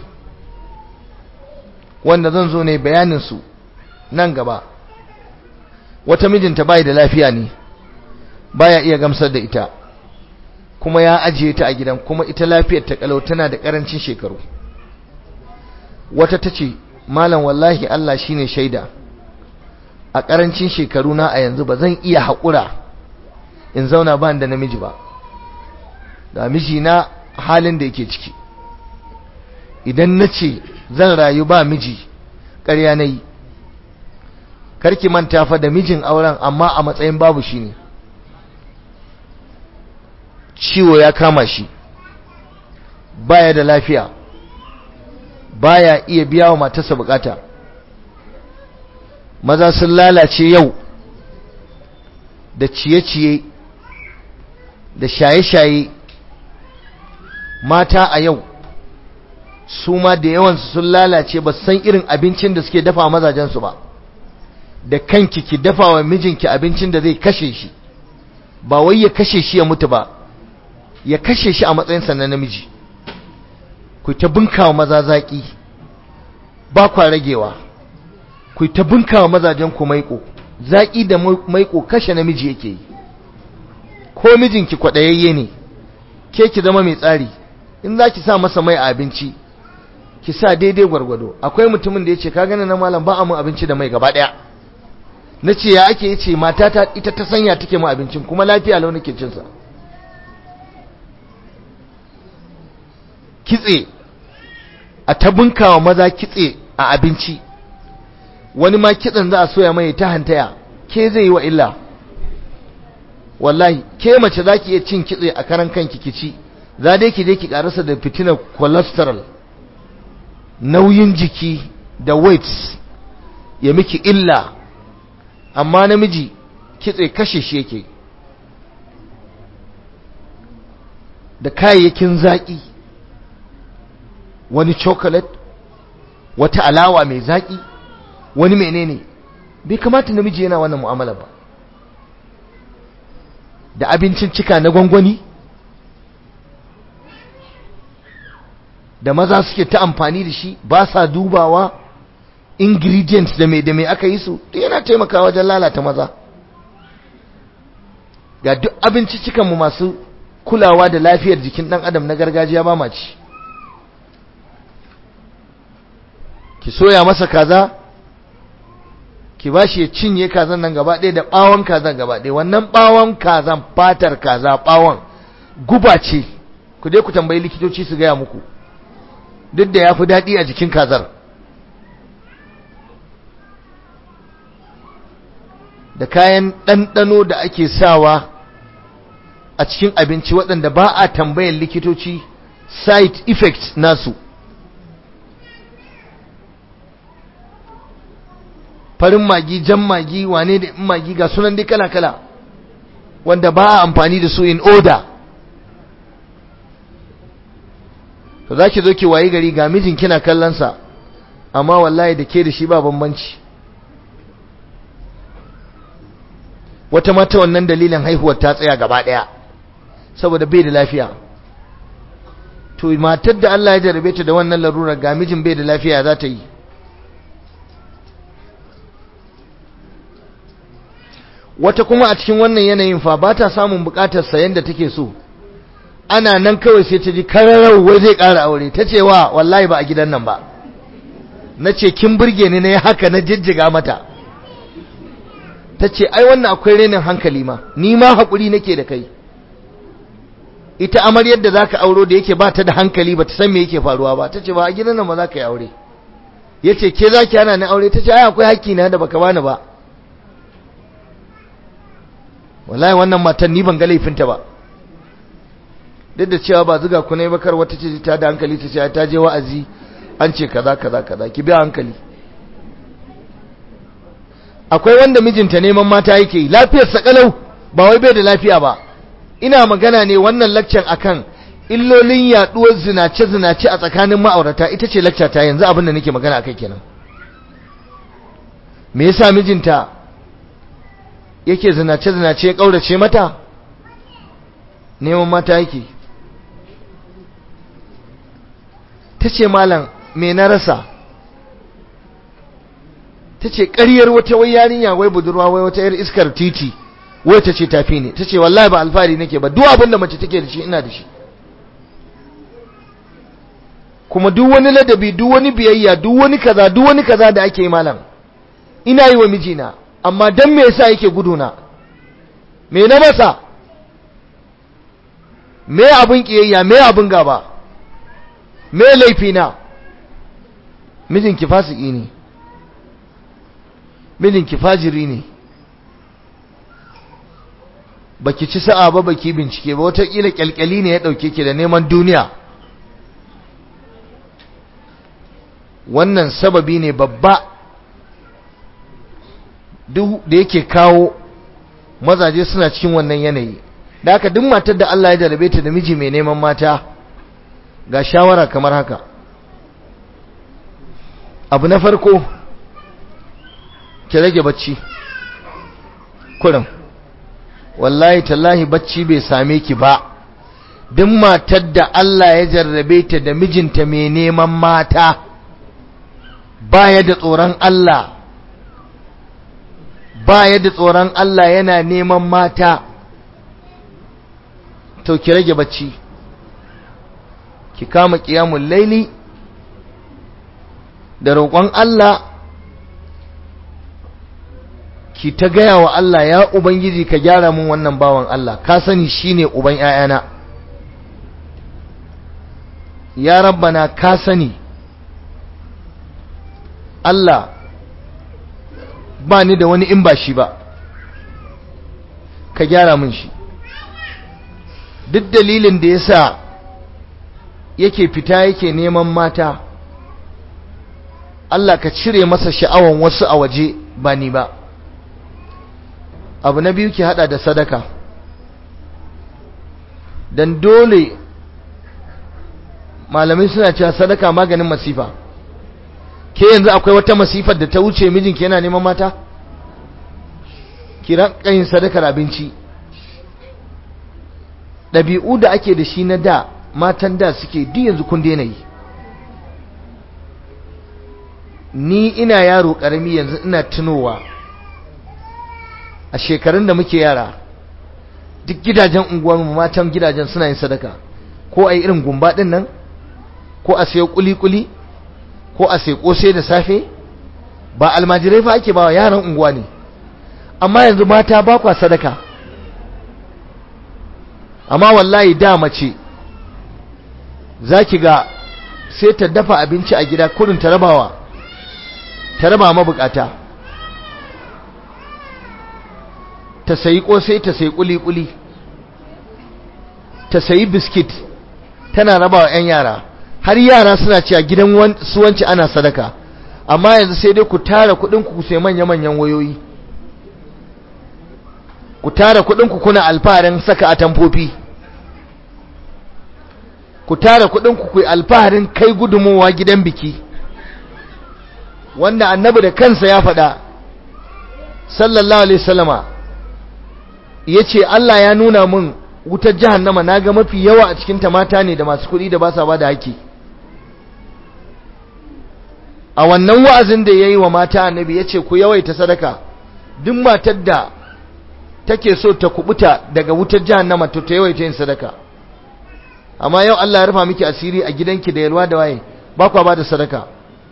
S1: wanda zan zo ne bayaninsu nan gaba. Wata mijinta bai da lafiya ne, baya iya gamsar da ita, kuma ya ajiye ta a gidan, kuma ita lafiyar ta kalau, tana da karancin shekaru. Wata tace, malam wallahi Allah shine shaida, a karancin shekaru na a yanzu ba zan iya haƙura in zauna ba da namiji ba, da miji na halin da yake ciki. Idan nace zan rayu ba miji, ƙarya nayi. Karki manta fa da mijin auren, amma a matsayin babu shi ne. Ciwo ya kama shi, baya da lafiya, baya iya biya wa matarsa bukata. Maza sun lalace yau da ciye-ciye da shaye-shaye. Mata a yau su ma da yawansu sun lalace ba san irin abincin da suke dafa mazajensu ba. Da kanki ki dafa wa mijinki abincin da zai kashe shi, ba wai ya kashe shi ya mutu ba, ya kashe shi a matsayinsa na namiji. Ku ta bunkawa maza zaki, ba kwa ragewa. Ku ta bunkawa mazajen ku maiko, zaki da maiko kashe namiji yake yi. Ko mijinki kwadayayye ne, ke ki zama mai tsari. In za ki sa masa mai a abinci, ki sa daidai gwargwado. Akwai mutumin da ya ce ka gani na malam ba a mun abinci da mai gaba daya. Na ce ya ake yace matata ita ta sanya take mu abincin kuma lafiya lau nake cin sa. Kitse, a ta bunkawa maza kitse a abinci, wani ma kitsen za a soya mai ta hantaya, ke zai yi wa illa. Wallahi ke mace za ki iya cin kitse a karan kanki ki ci, za dai ki je ki karasa da fitinar cholesterol, nauyin jiki da weight ya miki illa. Amma namiji kitse kashe shi yake. Da kayayyakin zaki, wani chocolate, wata alawa mai zaki, wani menene, bai kamata namiji yana wannan mu'amala ba. Da abincin cika na gwangwani da maza suke ta amfani da shi, ba sa dubawa ingredients da mai da mai aka yi su, yana taimakawa wajen lalata maza. Ga duk abinci cikan mu masu kulawa da lafiyar jikin dan adam na gargajiya ba ma ci. Ki soya masa kaza, ki bashi ya cinye kazan nan gaba ɗaya da bawon kazan gaba ɗaya. Wannan bawon kazan, fatar kaza bawon guba ce. Ku dai ku tambayi likitoci su gaya muku, duk da ya fi daɗi a jikin kazar. Da kayan ɗanɗano da ake sawa a cikin abinci waɗanda ba a tambayan likitoci side effects nasu. Farin magi, jan magi, wane da magi, ga sunan dai kala-kala wanda ba a amfani da su in order. To za ki zo ki wayi gari ga mijin kina kallonsa, amma wallahi da ke da shi ba bambanci. Wata mata wannan dalilin haihuwar ta tsaya gaba ɗaya saboda bai da lafiya. To matar da Allah ya jarabe ta da wannan larurar, ga mijin bai da lafiya, za ta yi. Wata kuma a cikin wannan yanayin fa ba ta samun bukatar sayan da take so, ana nan kawai sai ta ji kararau wai zai ƙara aure. Ta ce wa wallahi ba a gidan nan ba. Na ce kin burge ni, na yi haka na jijjiga mata. Ta ce ai wannan akwai renin hankali ma, ni ma haƙuri nake da kai. Ita amaryar da za ka auro da yake ba ta da hankali, ba ta san me yake faruwa ba. Ta ce ba a gidan nan ba za ka yi aure. Ya ce ke za ki hana ni aure? Ta ce ai akwai haƙƙi na da baka bani ba. Wallahi wannan matan ni ban ga laifinta ba, duk da cewa ba zuga ku ne ba, kar wata ce ta da hankali ta ce ta je wa'azi an ce kaza kaza kaza, ki bi hankali. Akwai wanda mijinta neman mata yake yi, lafiyar sa kalau, ba wai bai da lafiya ba. Ina magana ne wannan lecture akan illolin yaduwar zinace zinace a tsakanin ma'aurata, ita ce lecture ta yanzu, abin da nake magana akai kenan. Me yasa mijinta yake zinace zinace ya kaurace mata? Neman mata yake. Tace malam me na rasa? Tace ƙaryar wata wai yarinya wai budurwa wai wata yar iskar titi wai tace tafi ne. Tace wallahi ba alfari nake ba, duk abin da mace take da shi ina da shi. Kuma duk wani ladabi, duk wani biyayya, duk wani kaza, duk wani kaza da ake yi malam, ina yi wa mijina. Amma dan me yasa yake guduna? Me na masa? Me abin kiyayya, me abin gaba, me laifina? Mijinki fasiki ne, mijinki fajiri ne, baki ci sa'a ba, baki bincike ba, wata kila kyalkyali ne ya dauke ki da neman duniya. Wannan sababi ne babba duk da yake kawo mazaje suna cikin wannan yanayi. Da haka duk matar da Allah ya jarabe ta da miji mai neman mata, ga shawara kamar haka: abu na farko ki rage bacci kurum. Wallahi tallahi bacci bai same ki ba. Duk matar da Allah ya jarrabe ta da mijinta mai neman mata baya da tsoron Allah, baya da tsoron Allah yana neman mata, to ki rage bacci, ki kama qiyamul laili da roƙon Allah, ki ta gaya wa Allah, ya Ubangiji ka gyara mun wannan bawan Allah, ka sani shine uban ƴaƴana. Ya Rabbana ka sani Allah ba ni da wani in ba shi ba, ka gyara mun shi. Duk dalilin da yasa yake fita yake neman mata, Allah ka cire masa sha'awan wasu a waje ba ni ba. Abu na biyu, ki hada da sadaka, dan dole malamai suna cewa sadaka maganin masifa. Ke yanzu akwai wata masifar da ta wuce mijinki yana neman mata? Ki ranka yin sadakar abinci. Ɗabi'u da ake da shi na da, matan da suke, duk yanzu kun daina yi. Ni ina yaro ƙarami yanzu ina tunowa a shekarun da muke yara, duk gidajen unguwarmu matan gidajen suna yin sadaka, ko a yi irin gumba ɗin nan, ko a sayo kuli-kuli, ko a sayo ƙosai da safe. Ba almajirai fa ake ba wa yaran unguwa ne. Amma yanzu mata ba kwa sadaka. Amma wallahi da mace za ki ga sai ta dafa abinci a gida kurin ta rabawa ta raba mabukata, ta sayi ƙosai, ta sayi kuli-kuli, ta sayi biskit, tana rabawa 'yan yara. Har yara suna cewa gidan suwanci ana sadaka. Amma yanzu sai dai ku tara kuɗin ku sai manya-manyan wayoyi, ku tara kuɗin ku kuna alfaharin saka atamfofi, ku tara kuɗin ku kuyi alfaharin kai gudunmowa gidan biki, wanda annabi da kansa ya faɗa sallallahu alaihi wasallama, yace Allah ya nuna mun wutar jahannama, naga mafi yawa a cikin ta mata ne da masu kuɗi da ba sa ba da haƙi. A wannan wa'azin da yayi wa mata, annabi yace ku yawaita sadaka. Duk matar da take so ta kubuta daga wutar jahannama to ta yawaita yin sadaka. Amma yau Allah ya rufa miki asiri a gidanki da yalwa da waye, ba kwa ba da sadaka,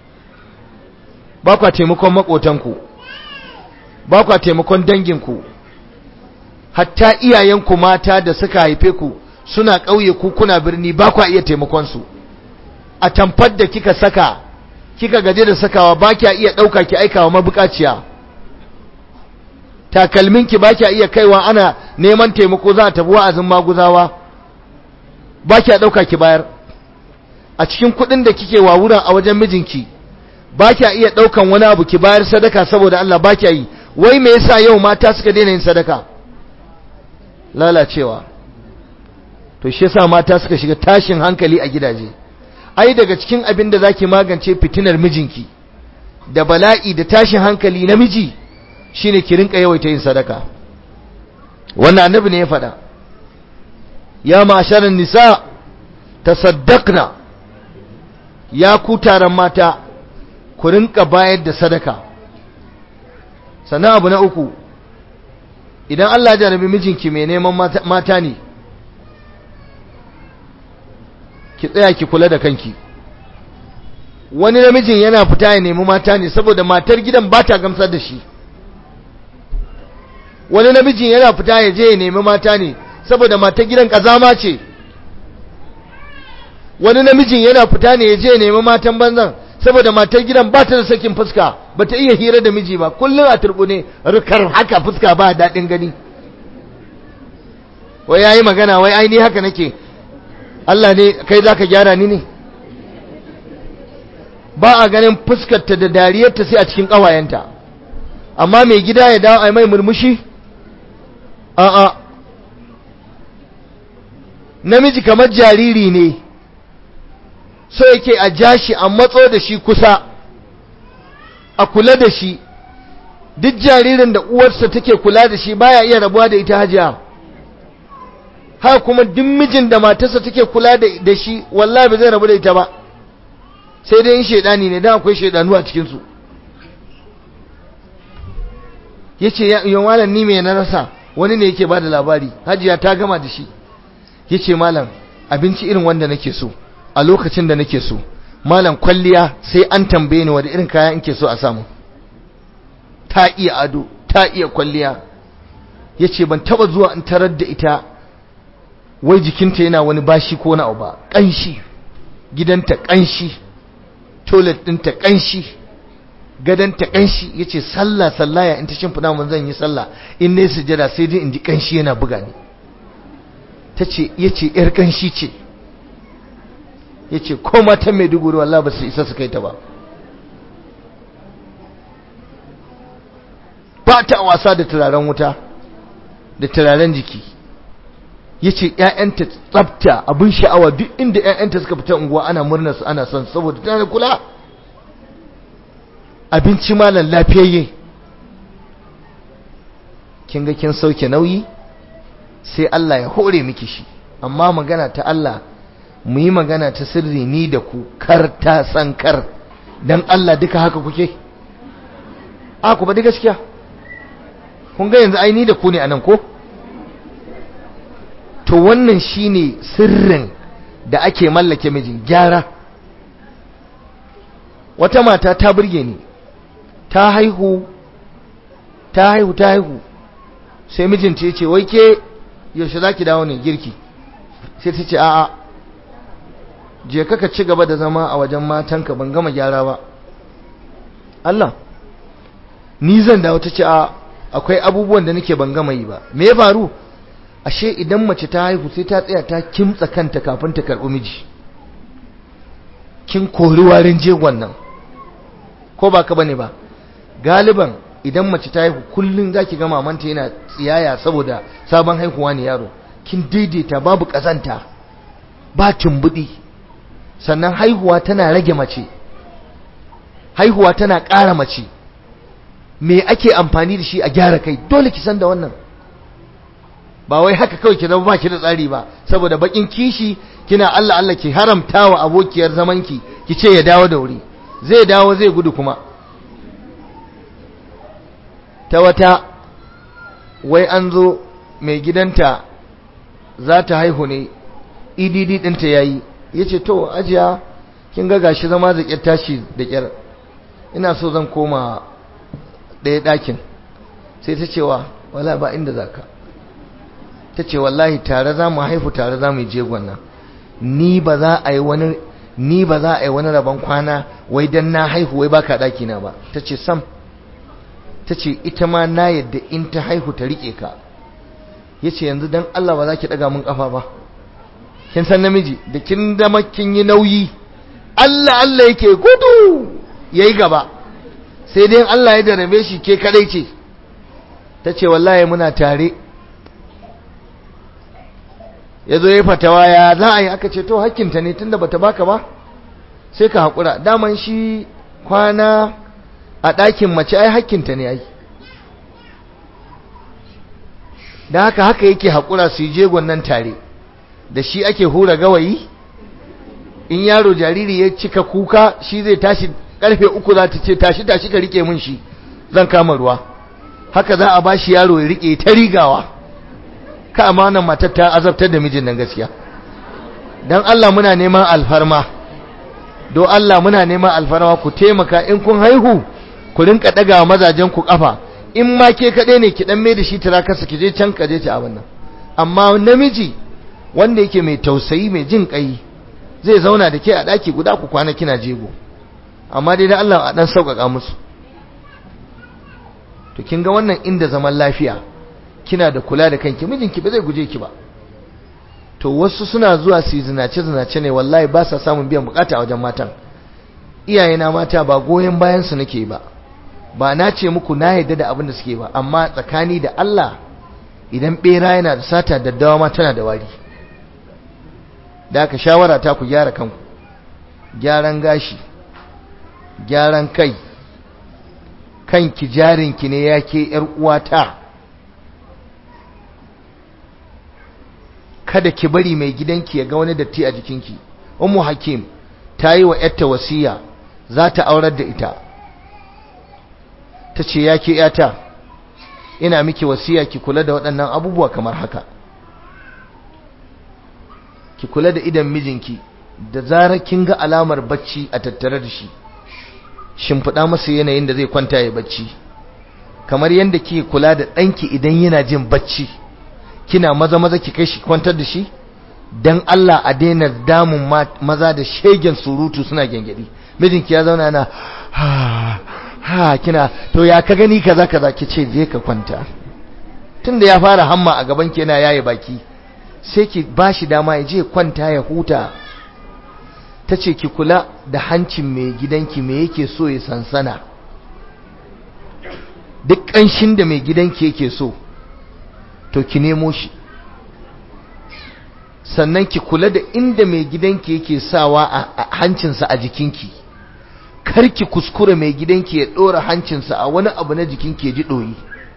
S1: ba kwa taimakon makotanku, ba kwa taimakon danginku, hatta iyayenku mata da suka haife ku suna ƙauye ku kuna birni, ba kwa iya taimakon su. A tamfar da kika saka, kika gaje da sakawa, ba kya iya ɗauka ki aikawa mabukaciya. Takalminki ba kya iya kaiwa ana neman taimako za a tafi wa'azin maguzawa, ba kya ɗauka ki bayar. A cikin kuɗin da kike wawura a wajen mijinki, ba kya iya ɗaukan wani abu ki bayar sadaka saboda Allah, ba kya yi. Wai me yasa yau mata suka daina yin sadaka? Lalacewa. To shi yasa mata suka shiga tashin hankali a gidaje. Ai daga cikin abin da zaki magance fitinar mijinki da bala'i da tashin hankali na miji shine ki rinka yawaita yin sadaka. Wannan annabi ne ya faɗa, ya ma'asharan nisa tasaddaqna, ya ku taron mata ku rinka bayar da sadaka. Sannan abu na uku, idan Allah ya jarabi mijinki mai neman mata, mata ne, ki tsaya ki kula da kanki. Wani namijin yana fita ya nemi mata ne saboda matar gidan ba ta gamsar da shi. Wani namijin yana fita ya je ya nemi mata ne saboda matar gidan kazama ce. Wani namijin yana fita ne ya je ya nemi matan banzan saboda matar gidan ba ta da sakin fuska, ba ta iya hira da miji ba, kullum a turbune rukar haka, fuska ba daɗin gani. Wai yayi magana, wai ai ni haka nake, Allah ne kai zaka gyara ni ne? Ba a ganin fuskarta da dariyarta sai a cikin ƙawayenta. Amma mai gida ya dawo ai mai murmushi? A'a. Namiji kamar jariri ne, so yake a jashi a matso da shi kusa, a kula da shi. Duk jaririn da uwarsa take kula da shi baya iya rabuwa da ita hajiya. Haka kuma duk mijin da matarsa take kula da shi wallahi ba zai rabu da ita ba, sai dai in shedani ne, dan akwai shedanu a cikin su. Yace ya malam ni me na rasa, wani ne yake bada labari, hajiya ta gama da shi. Yace malam abinci irin wanda nake so a lokacin da nake so, malam kwalliya sai an tambaye ni wanda irin kaya nake so a samu. Ta iya ado, ta iya kwalliya. Yace ban taba zuwa in tarar da ita wai jikinta yana wani bashi ko na ba. Kanshi, gidanta kanshi, toilet ɗinta kanshi, gadanta kanshi. Yace sallah sallaya in ta shimfida mun zan yi sallah, in ne sujada sai dai in ji kanshi yana buga ni. Tace yace yar kanshi ce. Yace ko mata Maiduguri wallahi ba su isa su kai ta ba. Ba ta wasa da turaren wuta da turaren jiki. Yace ƴaƴanta tsafta abin sha'awa, duk inda ƴaƴanta suka fita unguwa ana murnar su, ana son saboda tana kula. Abinci malan lafiyayye. Kin ga kin sauke nauyi sai Allah ya hore miki shi. Amma magana ta Allah, mu yi magana ta sirri ni da ku, kar ta san kar. Dan Allah duka haka kuke? A ku ba da gaskiya. Kun ga yanzu ai ni da ku ne anan ko? To wannan shine sirrin da ake mallake mijin, gyara. Wata mata ta burge ni, ta haihu ta haihu ta haihu sai mijinta ya ce wai ke yaushe zaki dawo ne girki? Sai ta ce a'a, je ka ci gaba da zama a wajen matanka, ban gama gyara ba. Allah, ni zan dawo. Ta ce a akwai abubuwan da nake ban gama yi ba. Me ya faru? Ashe idan mace ta haihu sai ta tsaya ta kimtsa kanta kafin ta karɓi miji. Kin kori warin jegon nan, ko ba ka bane ba? Galiban idan mace ta haihu kullun zaki ga mamanta yana tsiyaya saboda sabon haihuwa ne yaro. Kin daidaita, babu kazanta, ba tumbudi. Sannan haihuwa tana rage mace, haihuwa tana ƙara mace. Me ake amfani da shi a gyara kai? Dole ki san da wannan. Ba wai haka kawai ki zama ba ki da tsari ba, saboda bakin kishi kina Allah Allah ki haramtawa abokiyar zamanki, ki ce ya dawo da wuri. Zai dawo zai gudu kuma. Ta wata wai an zo mai gidanta za ta haihu ne, E D D ɗinta ya yi. Ya ce to ajiya kin ga gashi zama da ƙyar tashi da ƙyar, ina so zan koma ɗaya ɗakin. Sai ta cewa wala ba inda za ka. Ta ce wallahi tare za mu haifu, tare za mu yi jegon nan. Ni ba za a yi wani ni ba za a yi wani rabon kwana wai dan na haihu wai baka ɗaki na ba. Ta ce sam. Ta ce ita ma na yadda in ta haihu ta riƙe ka. Ya ce yanzu dan Allah ba za ki ɗaga mun ƙafa ba? Kin san namiji da kin dama kin yi nauyi, Allah Allah yake gudu yayi gaba, sai dai Allah ya darabe shi ke kadai ce. Ta ce wallahi muna tare, ya zo ya fatawa ya za a yi. Aka ce to hakkinta ne, tunda bata baka ba sai ka haƙura. Daman shi kwana a ɗakin mace ai hakkinta ne ai. Da haka haka yake haƙura su yi jegon nan tare. Da shi ake hura gawayi. In yaro jariri ya cika kuka, shi zai tashi karfe uku, za ta ce tashi tashi ka rike mun shi, zan kama ruwa. Haka za a bashi yaro ya rike ta rigawa. Ka amanan matar ta azabtar da mijin nan gaskiya. Dan Allah muna neman alfarma, don Allah muna neman alfarma, ku taimaka in kun haihu ku rinka daga mazajen ku kafa. In ma ke kaɗai ne ki dan mai da shi tirakarsa ki je can ka je ci abin nan. Amma namiji wanda yake mai tausayi mai jin kai zai zauna da ke a daki guda ku kwana kina jego. Amma dai da Allah a dan sauƙaƙa musu. To kin ga wannan inda zaman lafiya, kina da kula da kanki, mijinki ba zai guje ki ba. To wasu suna zuwa su yi zinace zinace ne wallahi ba sa samun biyan bukata a wajen matan. Iyayena mata ba goyen bayan su nake ba, ba na ce muku na yadda da abin da suke ba, amma tsakani da Allah idan bera yana da sata, daddawa ma tana da wari. Da aka shawara ta ku gyara kanku, gyaran gashi, gyaran kai, kanki jarinki ne yake yar uwata. kada ki bari mai gidanki ya ga wani datti a jikinki. Ummu Hakim ta yi wa yarta wasiya za ta aurar da ita, ta ce yake yata ina miki wasiya ki kula da waɗannan abubuwa kamar haka. Ki kula da idan mijinki, da zarar kin ga alamar bacci a tattare da shi, shimfiɗa masa yanayin da zai kwanta ya bacci, kamar yadda kike kula da ɗanki idan yana jin bacci kina maza maza ki kai shi kwantar da shi. Dan Allah a daina damun maza da shegen surutu suna gengedi. Mijinki ya zauna na ha ha kina to ya ka gani kaza kaza, kice je ka kwanta. Tunda ya fara hamma a gaban ki yana yaye baki, sai ki bashi dama ya je kwanta ya huta. Tace ki kula da hancin mai gidanki, me yake so ya sansana. Duk kanshin da mai gidanki yake so to ki nemo shi. Sannan ki kula da inda mai gidanki yake sawa a hancinsa a jikinki. Kar ki kuskure mai gidanki ya dora hancinsa a wani abu na jikinki ya ji doyi.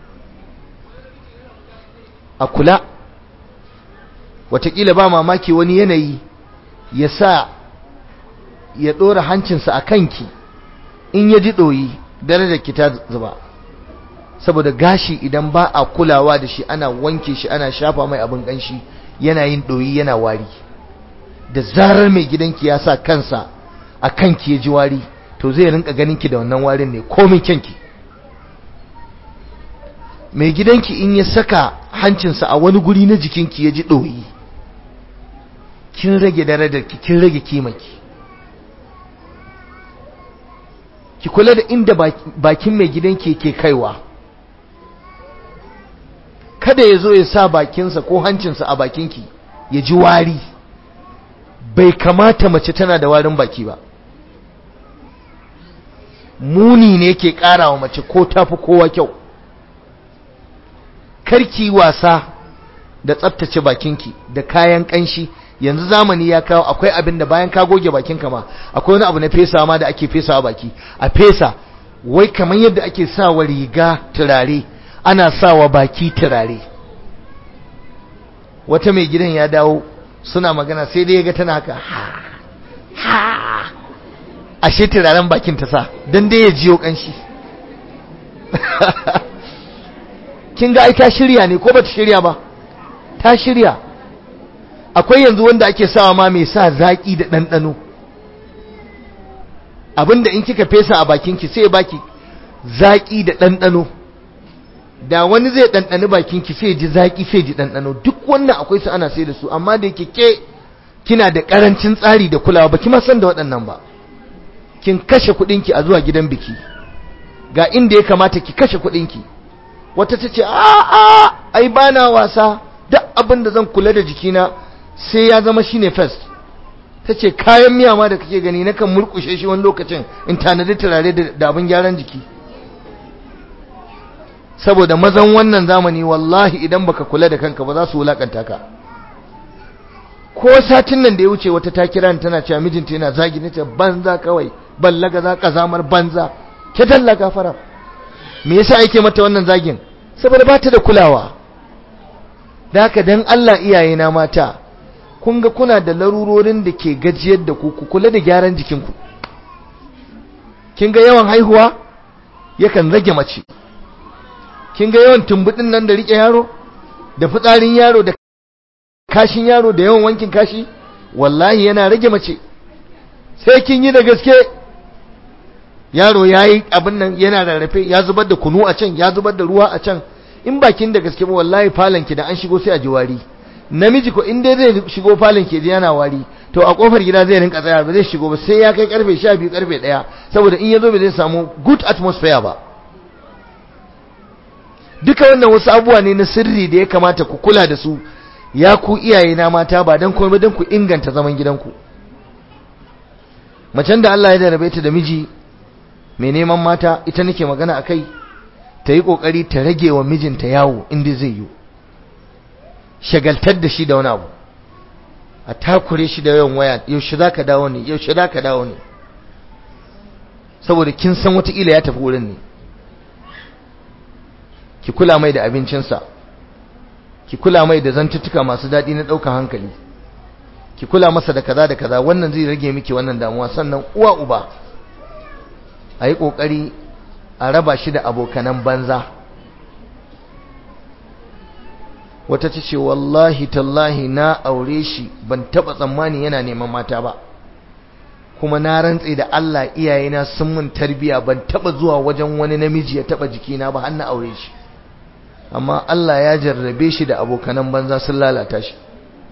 S1: A kula, watakila ba mamaki wani yanayi ya sa ya dora hancinsa a kanki, in ya ji doyi darajar ki ta zuba. Saboda gashi idan ba a kulawa da shi, ana wanke shi, ana shafa mai abin kanshi, yana yin doyi, yana wari. Da zarar mai gidanki ya sa kansa a kanki ya ji wari, to zai rinka ganinki da wannan warin ne komai kyanki. Mai gidanki in ya saka hancinsa a wani guri na jikinki ya ji doyi, kin rage darajarki, kin rage kimanki. Ki kula da inda bakin mai gidanki yake kaiwa. Kada ya zo ya sa bakinsa ko hancinsa a bakinki ya ji wari. Bai kamata mace tana da warin baki ba. Muni ne ke ƙara wa mace ko tafi kowa kyau. Karki wasa da tsaftace bakinki da kayan ƙanshi. Yanzu zamani ya kawo akwai abin da bayan ka goge bakinka ma akwai wani abu na fesa ma da ake fesawa baki. A fesa wai kamar yadda ake sawa riga turare, ana sawa baki turare. Wata mai gidan ya dawo suna magana sai dai ya ga tana haka ha ha, ashe turaren bakin ta sa dan dai ya jiyo kanshi. Kin ga ai ta shirya ne ko bata shirya ba? Ta shirya. Akwai yanzu wanda ake sawa ma mai sa zaki da ɗanɗano, abinda in kika fesa a bakinki sai baki zaki da ɗanɗano. Da wani zai ɗanɗani bakinki sai ji zaki sai ji ɗanɗano. Duk wannan akwai su ana sai da su, amma da yake ke kina da ƙarancin tsari da kulawa, baki ma san da waɗannan ba. Kin kashe kuɗinki a zuwa gidan biki, ga inda ya kamata ki kashe kuɗinki. Wata ta ce a a ai bana wasa, duk abin da zan kula da jikina sai ya zama shine first. Ta ce kayan miya ma da kake gani nakan murƙushe shi wani lokacin in tanadi turare da abin gyaran jiki. Saboda mazan wannan zamani wallahi idan baka kula da kanka ba za su wulakanta ka. Ko satin nan da ya wuce wata ta kira ni tana cewa mijinta yana zagi, nace banza kawai, ballaga za kazamar banza, ke dalla gafara. Me yasa yake mata wannan zagin? Saboda ba ta da kulawa. Da haka dan Allah iyayena mata, kun ga kuna da larurorin da ke gajiyar da ku, ku kula da gyaran jikinku. Kin ga yawan haihuwa yakan rage mace. Kin ga yawan tumbudin nan da rike yaro, da fitsarin yaro, da kashin yaro, da yawan wankin kashi, wallahi yana rage mace. Sai kin yi da gaske. Yaro yayi abin nan yana rarrafe, ya zubar da kunu a can, ya zubar da ruwa a can. In bakin da gaske ba wallahi falanki da an shigo sai a ji wari. Namiji ko in dai zai shigo falanki ji yana wari, to a kofar gida zai rinka tsaya, ba zai shigo ba sai ya kai karfe sha biyu karfe ɗaya, saboda in yazo ba zai samu good atmosphere ba. Duka wannan wasu abubuwa ne na sirri da ya kamata ku kula da su, ya ku iyaye na mata, ba dan komai dan ku inganta zaman gidanku. Macen da Allah ya darabe ta da miji mai neman mata, ita nake magana akai, ta yi kokari ta rage wa mijinta yawo inda zai yi, shagaltar da shi da wani abu, a takure shi da yawan waya, yaushe zaka dawo ne, yaushe zaka dawo ne, saboda kin san wata ila ya tafi wurin ne. ki kula mai da abincinsa, ki kula mai da zantuttuka masu daɗi na ɗaukar hankali, ki kula masa da kaza da kaza. Wannan zai rage miki wannan damuwa. Sannan uwa uba a yi ƙoƙari a raba shi da abokanan banza. Wata ta ce wallahi tallahi na aure shi ban taɓa tsammani yana neman mata ba, kuma na rantse da Allah iyayena sun mun tarbiya ban taɓa zuwa wajen wani namiji ya taɓa jikina ba har na aure shi, amma Allah ya jarrabe shi da abokanan banza sun lalata shi.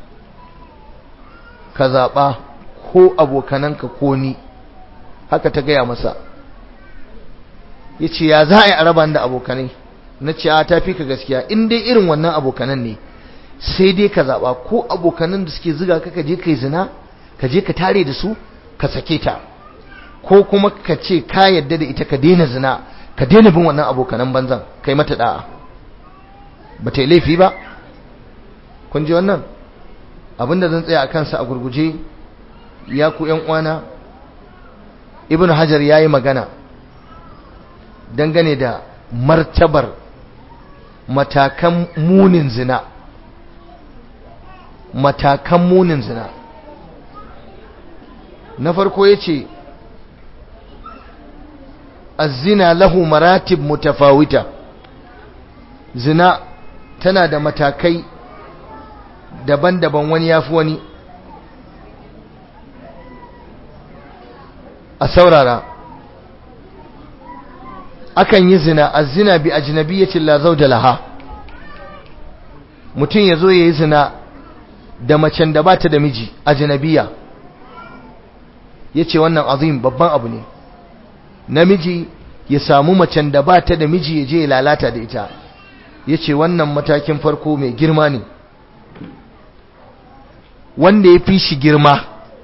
S1: Ka zaɓa ko abokananka ko ni. Haka ta gaya masa. Ya ce ya za a yi a raba da abokanai? Na ce a tafi ka gaskiya, in dai irin wannan abokanan ne sai dai ka zaɓa ko abokanan da suke ziga ka je kai zina ka je ka tare da su ka sake ta, ko kuma ka ce ka yadda da ita ka daina zina ka daina bin wannan abokanan banzan kai mata da'a. Ba ta yi laifi ba. Kun ji wannan abinda zan tsaya a kansa a gurguje ya ku ƴan uwana. Ibn Hajar yayi magana dangane da martabar matakan munin zina, matakan munin zina. Na farko yace az-zina lahu maratib mutafawita. Zina tana da matakai daban-daban, wani yafi wani. A saurara, akan yi zina, az-zina bi ajnabiyyatin la zawja laha. Mutum yazo yayi zina da macen da bata da miji, ajnabiyya. Yace wannan azim, babban abu ne. Namiji ya samu macen da bata da miji ya je ya lalata da ita. Yace wannan matakin farko mai girma ne. Wanda ya fi shi girma,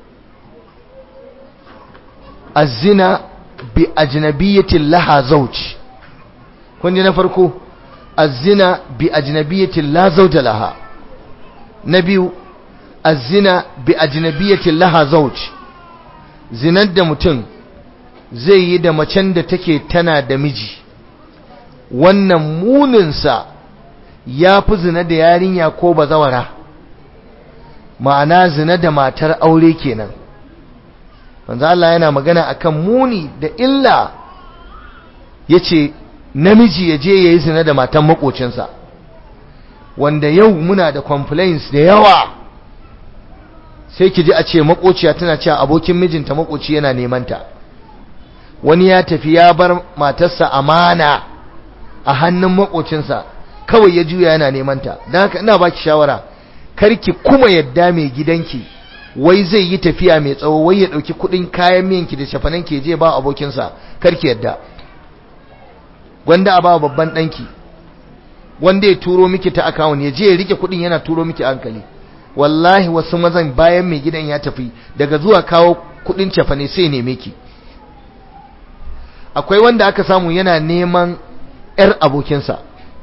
S1: az-zina bi ajnabiyyatin laha zawj. kun ji na farko, az-zina bi ajnabiyyatin la zawja laha. Na biyu, az-zina bi ajnabiyyatin laha zawj. Zinar da mutum zai yi da macen da take tana da miji, wannan muninsa ya fi zina da yarinya ko bazawara, ma'ana zina da matar aure kenan. manzo Allah yana magana akan muni da illa, yace namiji ya je yayi zina da matan makocinsa, wanda yau muna da complaints da yawa. Sai ki ji a ce makociya tana cewa abokin mijinta makoci yana neman ta. Wani ya tafi ya bar matarsa amana a hannun makocinsa, kawai ya juya yana neman ta. Dan haka ina baki shawara, karki kuma yadda mai gidanki wai zai yi tafiya mai tsawo wai ya dauki kudin kayan miyanki da shafananki ya je ba abokinsa, karki yadda. Wanda a ba babban danki, wanda ya turo miki ta account ya je ya rike kudin yana turo miki hankali. Wallahi wasu mazan bayan mai gidan ya tafi, daga zuwa kawo kudin cefane sai neme ki. Akwai wanda aka samu yana neman yar abokinsa.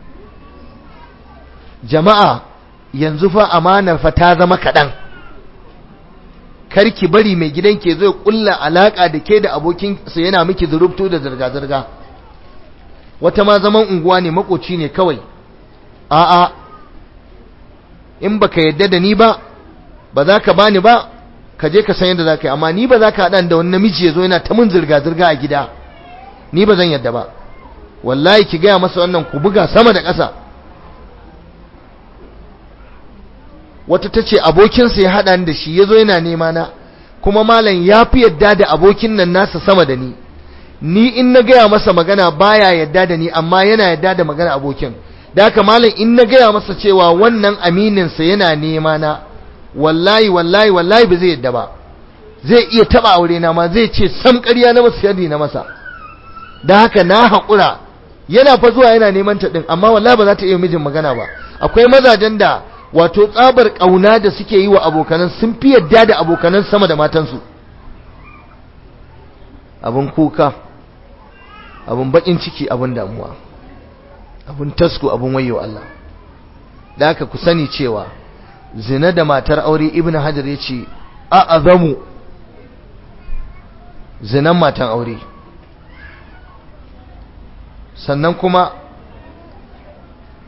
S1: Jama'a, yanzu fa amanar fa ta zama kadan. Karki bari mai gidan ke zo ya kulla alaka da ke da abokinsa yana miki zurubtu da zirga-zirga. Wata ma zaman unguwa ne, makoci ne kawai. A'a, in baka yadda da ni ba, ba za ka bani ba, ka je ka san yadda za ka yi. Amma ni ba za ka haɗa da wani namiji ya zo yana ta mun zirga-zirga a gida, ni ba zan yadda ba. Wallahi ki gaya masa wannan, ku buga sama da ƙasa. Wata ta ce abokinsa ya haɗa ni da shi, ya zo yana nema na, kuma malam ya fi yadda da abokin nan nasa sama da ni. Ni in na gaya masa magana baya yadda da ni, amma yana yadda da magana abokin. Da haka malam in na gaya masa cewa wannan amininsa yana nema na, wallahi wallahi wallahi ba zai yadda ba. Zai iya taba aure na ma, zai ce sam ƙarya na masa, sharri na masa. Da haka na haƙura. Yana fa zuwa yana neman ta din, amma wallahi ba za ta iya mijin magana ba. Akwai mazajen da wato tsabar ƙauna da suke yi wa abokanan, sun fi yadda da abokanan sama da matansu. Abun kuka, abun bakin ciki, abun damuwa, abun tasko, abun wayo Allah. Da haka ku sani cewa zina da matar aure, Ibn Hajar ya ce a'azamu, zinan matan aure. Sannan kuma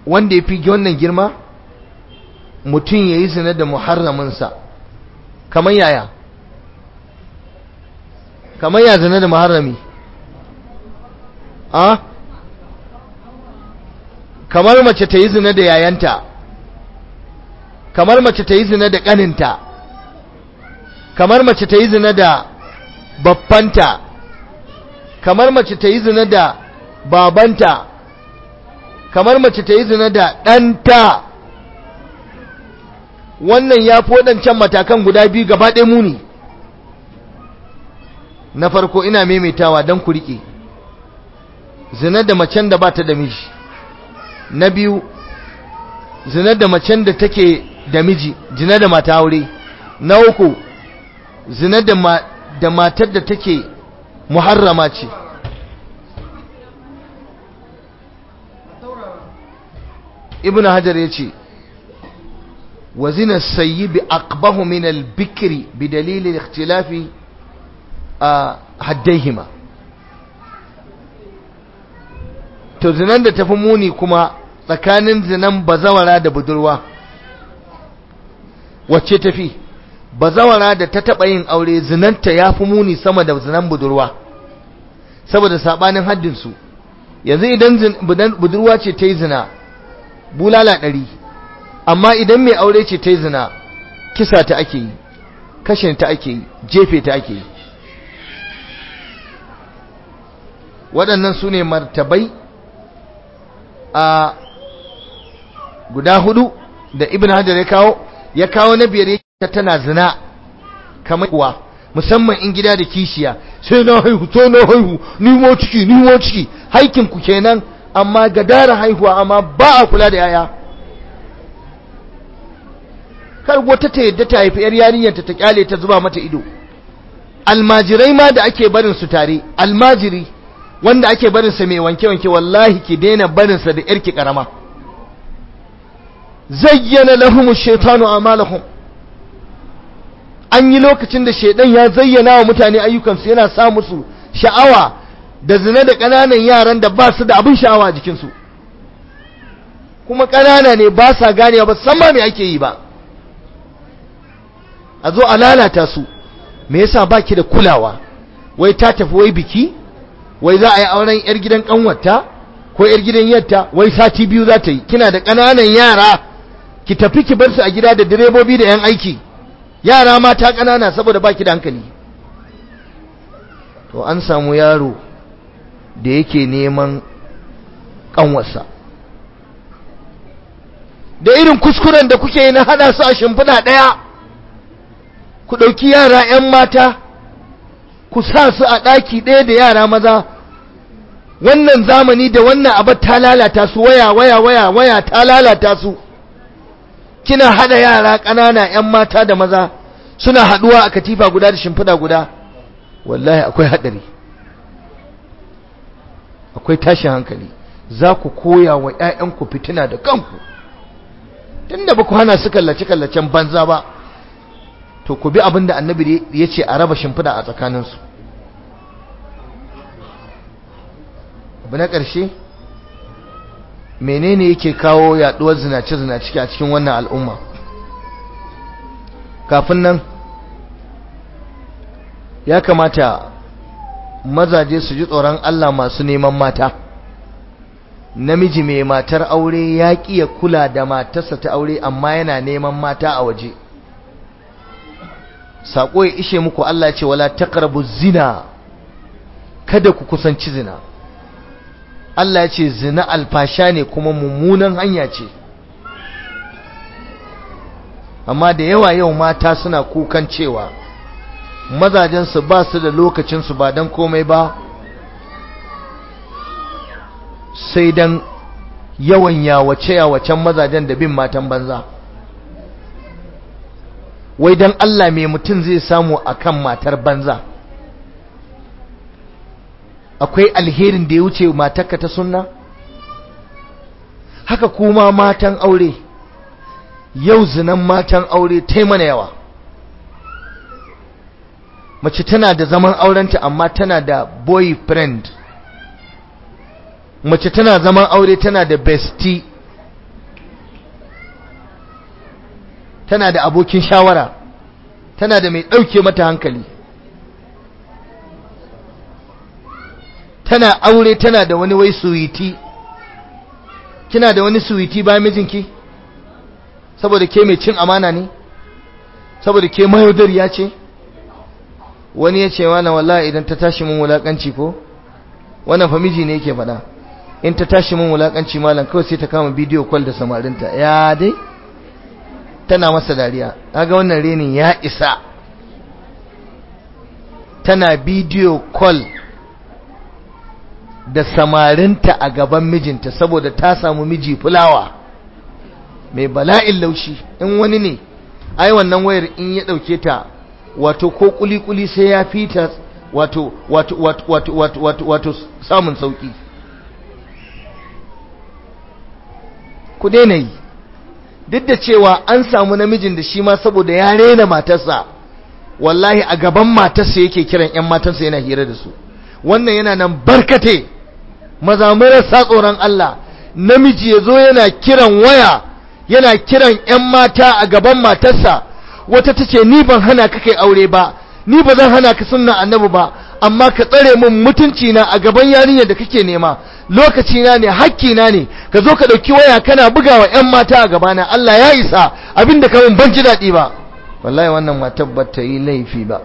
S1: wanda ya fi wannan girma mutum ya yi zina da muharraminsa. Kamar yaya? Kamar ya zina da muharrami? A? Kamar mace ta yi zina da yayanta, kamar mace ta yi zina da ƙaninta, kamar mace ta yi zina da baffanta, kamar mace ta yi zina da babanta, kamar mace ta yi zina da ɗanta. Wannan ya fi waɗancan matakan guda biyu gaba ɗaya muni. Na farko, ina maimaitawa don ku riƙe, zina da macen da ba ta da miji. Na biyu, zina da macen da take da miji, zina da mata aure. Na uku, zina da, ma, da matar da take muharrama ce. Ibn Hajar ya ce, wa zina sayyibi aqbahu min al-bikri bi dalilin ikhtilafi a haddaihima. To zinan da tafi muni kuma tsakanin zinan bazawara da budurwa, wacce tafi? Bazawara da ta taɓa yin aure zinanta ya fi muni sama da zinan budurwa, saboda saɓanin haddinsu. Yanzu idan budurwa ce ta yi zina, bulala ɗari, amma idan mai aure ce ta yi zina, kisa ta ake yi, kashin ta ake yi, jefe ta ake yi. Waɗannan su ne martabai a guda hudu da Ibn Hajar ya kawo. Ya kawo na biyar, ya tana zina kamar kuwa, musamman in gida da kishiya, sai na haihu, sai na haihu, ni mo ciki, ni mo ciki, haikin ku kenan, amma gadara haihuwa, amma ba a kula da yaya. Kar wata ta yadda ta haifi yar yarinyarta ta kyale ta zuba mata ido. Almajirai ma da ake barin su tare, almajiri wanda ake barin sa mai wanke wanke, wallahi ki daina barin sa da yarki karama. Zayyana lahum ash-shaytanu a'malahum, an yi lokacin da shaidan ya zayyana wa mutane ayyukansu, yana sa musu sha'awa da zina da ƙananan yaran da ba su da abin sha'awa a jikinsu, kuma ƙanana ne, ba sa ganewa, ba san ma me ake yi ba. A zo a lalata su. Me yasa baki da kulawa? Wai ta tafi wai biki, wai za a yi auren yar gidan kanwarta ko yar gidan yatta, wai sati biyu za ta yi. Kina da ƙananan yara, ki tafi ki bar su a gida da direbobi da yan aiki, yara mata ƙanana, saboda baki da hankali. To an samu yaro da yake neman kanwarsa, da irin kuskuren da kuke yi na hada su a shimfiɗa ɗaya, ku ɗauki yara 'yan mata ku sa su a ɗaki ɗaya da yara maza. Wannan zamani da wannan abar ta lalata su, waya waya waya waya ta lalata su. Kina hada yara ƙanana 'yan mata da maza suna haduwa a katifa guda da shimfiɗa guda, wallahi akwai haɗari, akwai tashin hankali. Za ku koya wa 'ya'yanku fitina da kanku, tunda ba ku hana su kallace-kallacen banza ba, to ku bi abin da annabi ya ce a raba shimfiɗa a tsakaninsu. Abu na ƙarshe, menene yake kawo yaɗuwar zinace-zinace a cikin wannan al'umma? Kafin nan, ya kamata mazaje su ji tsoron Allah masu neman mata. Namiji mai matar aure ya ƙi ya kula da matarsa ta aure, amma yana neman mata a waje. Saƙo ya ishe muku, Allah ce wala taqrabu zina, kada ku kusanci zina. Allah ya ce zina alfasha ne kuma mummunan hanya ce. Amma da yawa yau mata suna kukan cewa mazajensu ba su da lokacinsu, ba don komai ba sai don yawan yawace-yawacen mazajen da bin matan banza. Wai don Allah mai mutum zai samu akan matar banza? Akwai alherin da ya wuce matarka ta sunna? Haka kuma matan aure, yau zinan matan aure ta mana yawa. Mace tana da zaman aurenta amma tana da boyfriend, mace tana zaman aure tana da bestie, tana da abokin shawara, tana da mai ɗauke mata hankali, tana aure, tana da wani wai suwiti. Kina da wani suwiti bayan mijinki? Saboda ke mai cin amana ne? Saboda ke mayaudariya ce? Wani ya ce mana wallahi idan ta tashi mun wulakanci ko, wannan fa miji ne yake faɗa, in ta tashi mun wulakanci malam kawai sai ta kama bidiyo call da samarinta. Ya dai tana masa dariya. Kaga wannan renin ya isa. Tana bidiyo call da samarinta a gaban mijinta saboda ta samu miji fulawa mai bala'in laushi. In wani ne ai wannan wayar in ya dauke ta wato ko kuli-kuli sai ya fita wato wato wato wato wato wato wato samun sauki. Ku daina yi. Duk da cewa an samu namijin da shi ma saboda ya rena matarsa, wallahi a gaban matarsa yake kiran ƴan matarsa yana hira da su. Wannan yana nan barkate. Maza marasa tsoron Allah, namiji ya zo yana kiran waya, yana kiran ƴan mata a gaban matarsa. Wata ta ce ni ban hana ka kai aure ba, ni ba zan hana ka sunna annabi ba, amma ka tsare min mutunci na a gaban yarinyar da kake nema. Lokaci na ne, hakki na ne, ka zo ka dauki waya kana bugawa ƴan mata a gabana. Allah ya isa, abinda ka mun ban ji dadi ba. Wallahi wannan matar ba ta yi laifi ba,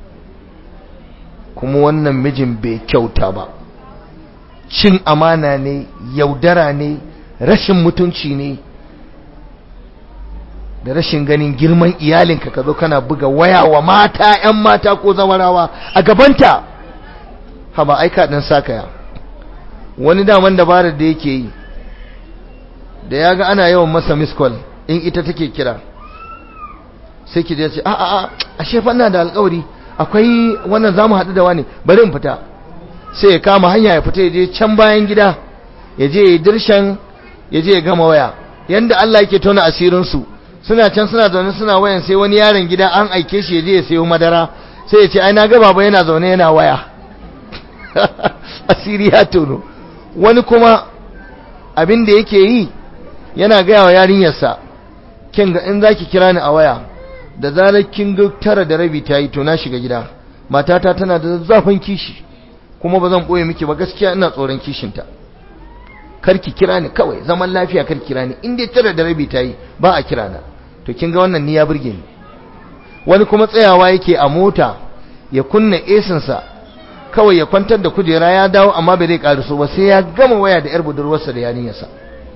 S1: kuma wannan mijin bai kyauta ba. Cin amana ne, yaudara ne, rashin mutunci ne, da rashin ganin girman iyalinka ka zo kana buga waya wa mata, ƴan mata ko zawarawa a gabanta. Haba aika dan sakaya. Wani daman dabarar da yake yi, da ya ga ana yawan masa miss call in ita take kira, sai ki je ce a a a ashe fa ina da alƙawari, akwai wannan zamu haɗu da wani, bari in fita. Sai ya kama hanya ya fita, ya je can bayan gida, ya je ya dirshan, ya je ya gama waya. Yanda Allah yake tona asirin su, suna can suna zaune suna wayan, sai wani yaron gida an aike shi ya je ya sayo madara, sai ya ce ai na ga baba yana zaune yana waya. Asiri ya tono. Wani kuma abin da yake yi, yana gaya wa yarinyarsa, kin ga in zaki kira ni a waya, da zarar kin ga tara da rabi ta yi to na shiga gida, matata tana da zafin kishi, kuma ba zan boye miki ba, gaskiya ina tsoron kishinta. Karki kira ni kawai, zaman lafiya karki kira ni, in dai tara da rabi ta yi ba a kira na. To kin ga wannan ni ya burge ni. Wani kuma tsayawa yake a mota ya kunna esinsa kawai ya kwantar da kujera, ya dawo amma bai zai kariso ba sai ya gama waya da yar budurwarsa da yarinyarsa.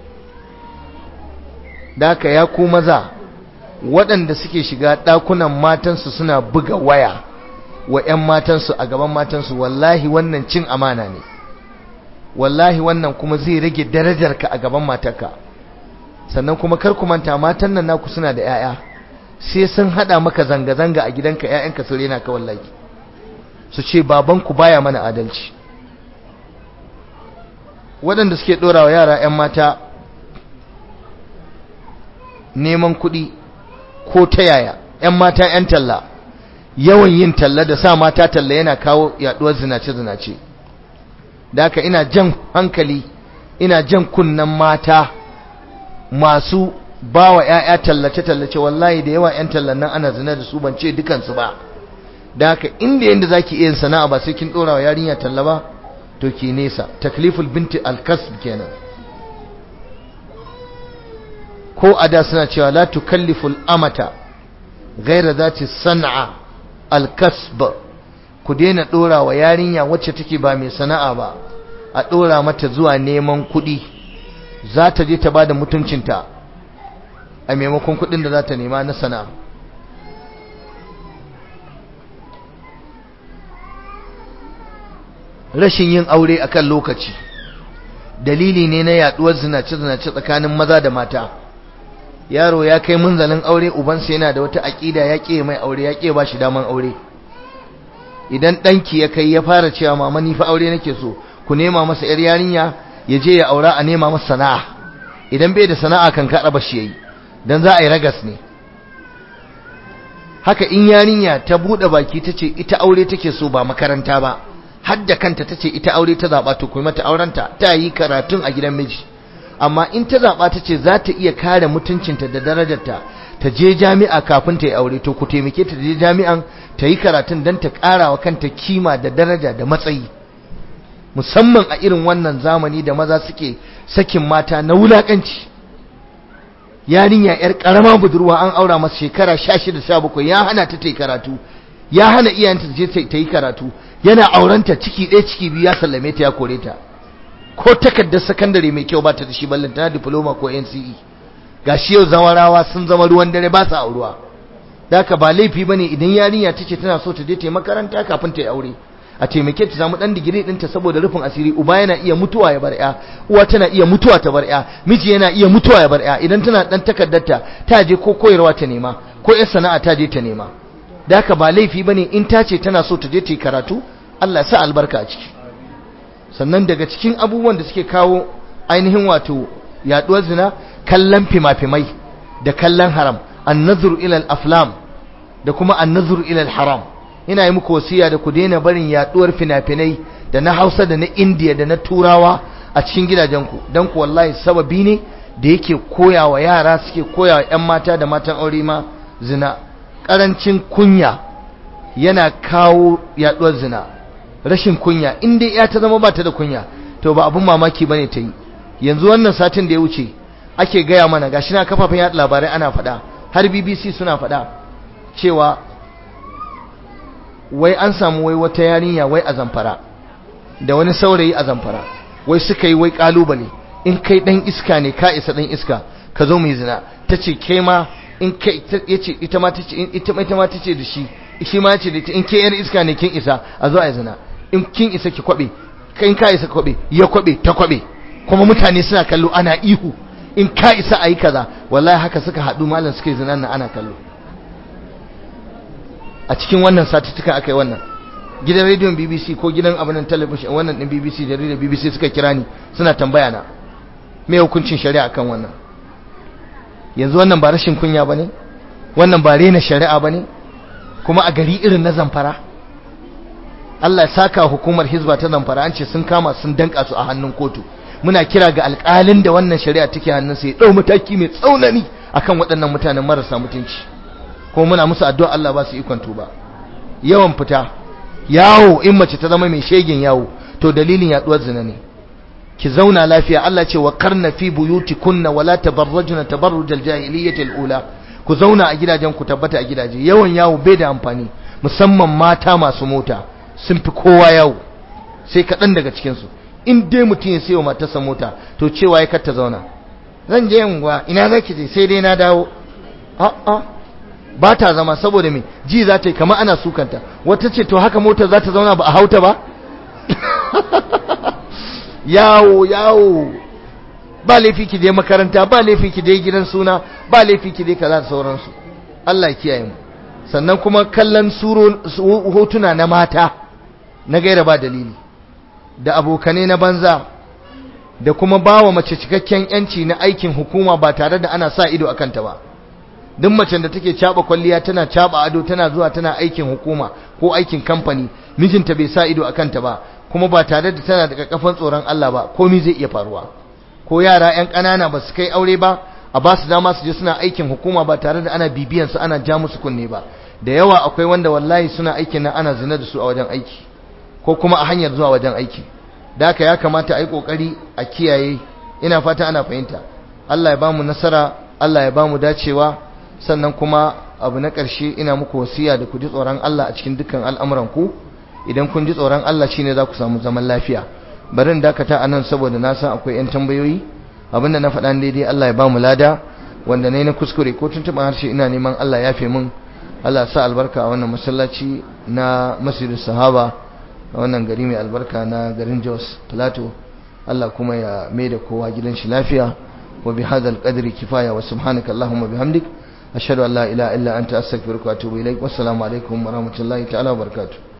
S1: Da haka ya ku maza waɗanda suke shiga ɗakunan matansu suna buga waya wa ƴan matansu a gaban matansu, wallahi wannan cin amana ne. Wallahi wannan kuma zai rage darajarka a gaban matarka. Sannan kuma kar ku manta matan nan naku suna da ƴaƴa, sai sun hada maka zanga-zanga a gidanka, ƴaƴanka su rena ka wallahi, su ce babanku baya mana adalci. Waɗanda suke ɗora wa yara ƴan mata neman kuɗi ko ta yaya, ƴan mata ƴan talla, yawan yin talla da sa mata talla yana kawo yaɗuwar zinace-zinace. Da haka ina jan hankali, ina jan kunnan mata masu ba wa ‘ya'ya tallace-tallace, wallahi da yawa ‘yan tallan nan ana zina da su, ban ce dukansu ba. Da haka inda yadda za ki iya sana'a ba sai kin ɗora wa yarinya talla ba, to ki nesa. Takliful binti alkasb kenan. Ko a da suna cewa la tukalliful amata gaira zati san'a alkasb. Ku daina ɗora wa yarinya wacce take ba mai sana'a ba, a ɗora mata zuwa neman kuɗi. Za ta je ta ba da mutuncinta a maimakon kuɗin da za ta nema na sana'a. Rashin yin aure akan lokaci dalili ne na yaduwar zinace-zinace tsakanin maza da mata. Yaro ya kai munzalin aure, ubansa yana da wata aƙida, ya ƙe mai aure, ya ƙe ba shi daman aure. Idan ɗanki ya kai ya fara cewa mama ni fa aure nake so, ku nema masa ‘yar yarinya ya je ya aura, a nema masa sana'a. Idan bai da sana'a kan kaɗa ba shi yayi, dan za a yi ragas ne. Haka in yarinya ta buɗe baki ta ce ita aure take so ba makaranta ba, har da kanta ta ce ita aure ta zaɓa, to kuma mata aurenta, ta yi karatun a gidan miji. Amma in ta zaɓa ta ce za ta iya kare mutuncinta da darajarta, ta je jami'a kafin ta yi aure, to ku taimake ta je jami'an ta yi karatun don ta ƙara wa kanta kima da daraja da matsayi, musamman a irin wannan zamani da maza suke sakin mata na wulaƙanci. Yarinya yar ƙarama budurwa an aura masa shekara sha shida sha bakwai, ya hana ta ta yi karatu, ya hana iyayenta ta je ta yi karatu, yana aurenta ciki ɗaya ciki biyu ya sallame ta ya kore ta, ko takardar sakandare mai kyau ba ta da shi, ballanta na diploma ko N C E. Gashi yau zawarawa sun zama ruwan dare ba sa auruwa. Da haka ba laifi bane idan yarinya tace tana so ta je ta yi makaranta kafin ta yi aure, a taimake ta samu dan digiri ɗinta saboda rufin asiri. Uba yana iya mutuwa ya bar ya, uwa tana iya mutuwa ta bar ya, miji yana iya mutuwa ya bar ya. Idan tana dan takardarta ta je ko koyarwa ta nema ko yar sana'a ta je ta nema. Da haka ba laifi bane in ta ce tana so ta je ta yi karatu, Allah ya sa albarka a ciki. Sannan daga cikin abubuwan da suke kawo ainihin wato yaduwar zina, kallon fima-fimai da kallon haram, annazuru ila al-aflam da kuma annazuru ila al-haram. Ina yi muku wasiya da ku daina barin yaduwar fina-finai da na Hausa da na Indiya da na Turawa a cikin gidajenku, dan ku wallahi sababi ne da yake koyawa yara, suke koyawa ƴan mata da matan aure ma zina. Karancin kunya yana kawo yaduwar zina. Rashin kunya, in dai ya ta zama ba ta da kunya, to ba abun mamaki bane ta yi. Yanzu wannan satin da ya wuce ake gaya mana, gashi na kafafen yaɗa labarai ana faɗa, har B B C suna faɗa cewa wai an samu wai wata yarinya wai a Zamfara da wani saurayi a Zamfara, wai suka yi wai kalubale, in kai dan iska ne ka isa dan iska ka zo mu yi zina. Tace kai ma in kai, yace ita ma tace ita ma ita ma tace da shi, shi ma yace da ita in kai yar iska ne kin isa a zo a yi zina, in kin isa ki kwabe, in ka isa kwabe, ya kwabe ta kwabe, kuma mutane suna kallo ana ihu, in ka isa a yi kaza. Wallahi haka suka haɗu malam suka yi zinan nan ana kallo. A cikin wannan satuttukan aka yi wannan. Gidan rediyon B B C ko gidan abinan talabishin wannan ɗin B B C, jaridar B B C suka kira ni suna tambaya na me hukuncin shari'a kan wannan. Yanzu wannan ba rashin kunya ba ne? Wannan ba rena shari'a ba ne? Kuma a gari irin na Zamfara. Allah ya saka hukumar Hizba ta Zamfara, an ce sun kama sun danka su a hannun kotu. Muna kira ga alƙalin da wannan shari'a take hannunsa ya ɗau mataki mai tsaunani akan waɗannan mutanen marasa mutunci, kuma muna musu addu'a Allah ba su ikon tuba. Yawan fita yawo, in mace ta zama mai shegen yawo, to dalilin yaduwar zina ne. Ki zauna lafiya. Allah ce wa qarna fi buyutikunna wala tabarrajna tabarrujal jahiliyyatil ula. Ku zauna a gidajen ku, tabbata a gidaje. Yawan yawo bai da amfani, musamman mata masu mota sun fi kowa yawo, sai kaɗan daga cikinsu. In dai mutum ya sayo matarsa mota, to cewa ya kar ta zauna, zan je unguwa, ina zaki je, sai dai na dawo. A'a, ba ta zama, saboda me ji za ta yi kamar ana sukanta. Wata ce to haka motar za ta zauna ba a hauta ba. Yawo yawo, ba laifi ki je makaranta, ba laifi ki je gidan suna, ba laifi ki je kaza da sauransu. Allah ya kiyaye mu. Sannan kuma kallon suro hotuna na mata na gaira ba dalili, da abokane na banza, da kuma bawa mace cikakken yanci na aikin hukuma ba tare da ana sa ido akan ta ba. Duk macen da take caba kwalliya, tana caba ado, tana zuwa tana aikin hukuma ko aikin kamfani, mijinta bai sa ido akan ta ba, kuma ba tare da tana da kafan tsoron Allah ba, komai zai iya faruwa. Ko yara yan ƙanana ba su kai aure ba, a ba su dama su je suna aikin hukuma ba tare da ana bibiyan su, ana ja musu kunne ba. Da yawa akwai wanda wallahi suna aikin nan ana zina da su a wajen aiki ko kuma a hanyar zuwa wajen aiki. Da haka ya kamata a yi kokari a kiyaye. Ina fata ana fahimta. Allah ya ba mu nasara, Allah ya ba mu dacewa. Sannan kuma abu na ƙarshe, ina muku wasiya da ku ji tsoron Allah a cikin dukkan al'amuran ku. Idan kun ji tsoron Allah shine za ku samu zaman lafiya. Bari in dakata anan saboda na san akwai 'yan tambayoyi. Abinda na faɗa daidai Allah ya ba mu lada, wanda nayi na kuskure ko tuntuɓa harshe ina neman Allah ya yafe min. Allah sa albarka a wannan masallaci na Masjidus Sahaba, a wannan gari mai albarka na garin Jos Plateau. Allah kuma ya mai da kowa gidan shi lafiya. Wa bihadzal qadri kifaya, wa subhanaka allahumma bihamdik ashhadu an la ilaha illa anta astaghfiruka wa atubu ilaik. Wassalamu alaikum wa rahmatullahi ta'ala wa barakatuh.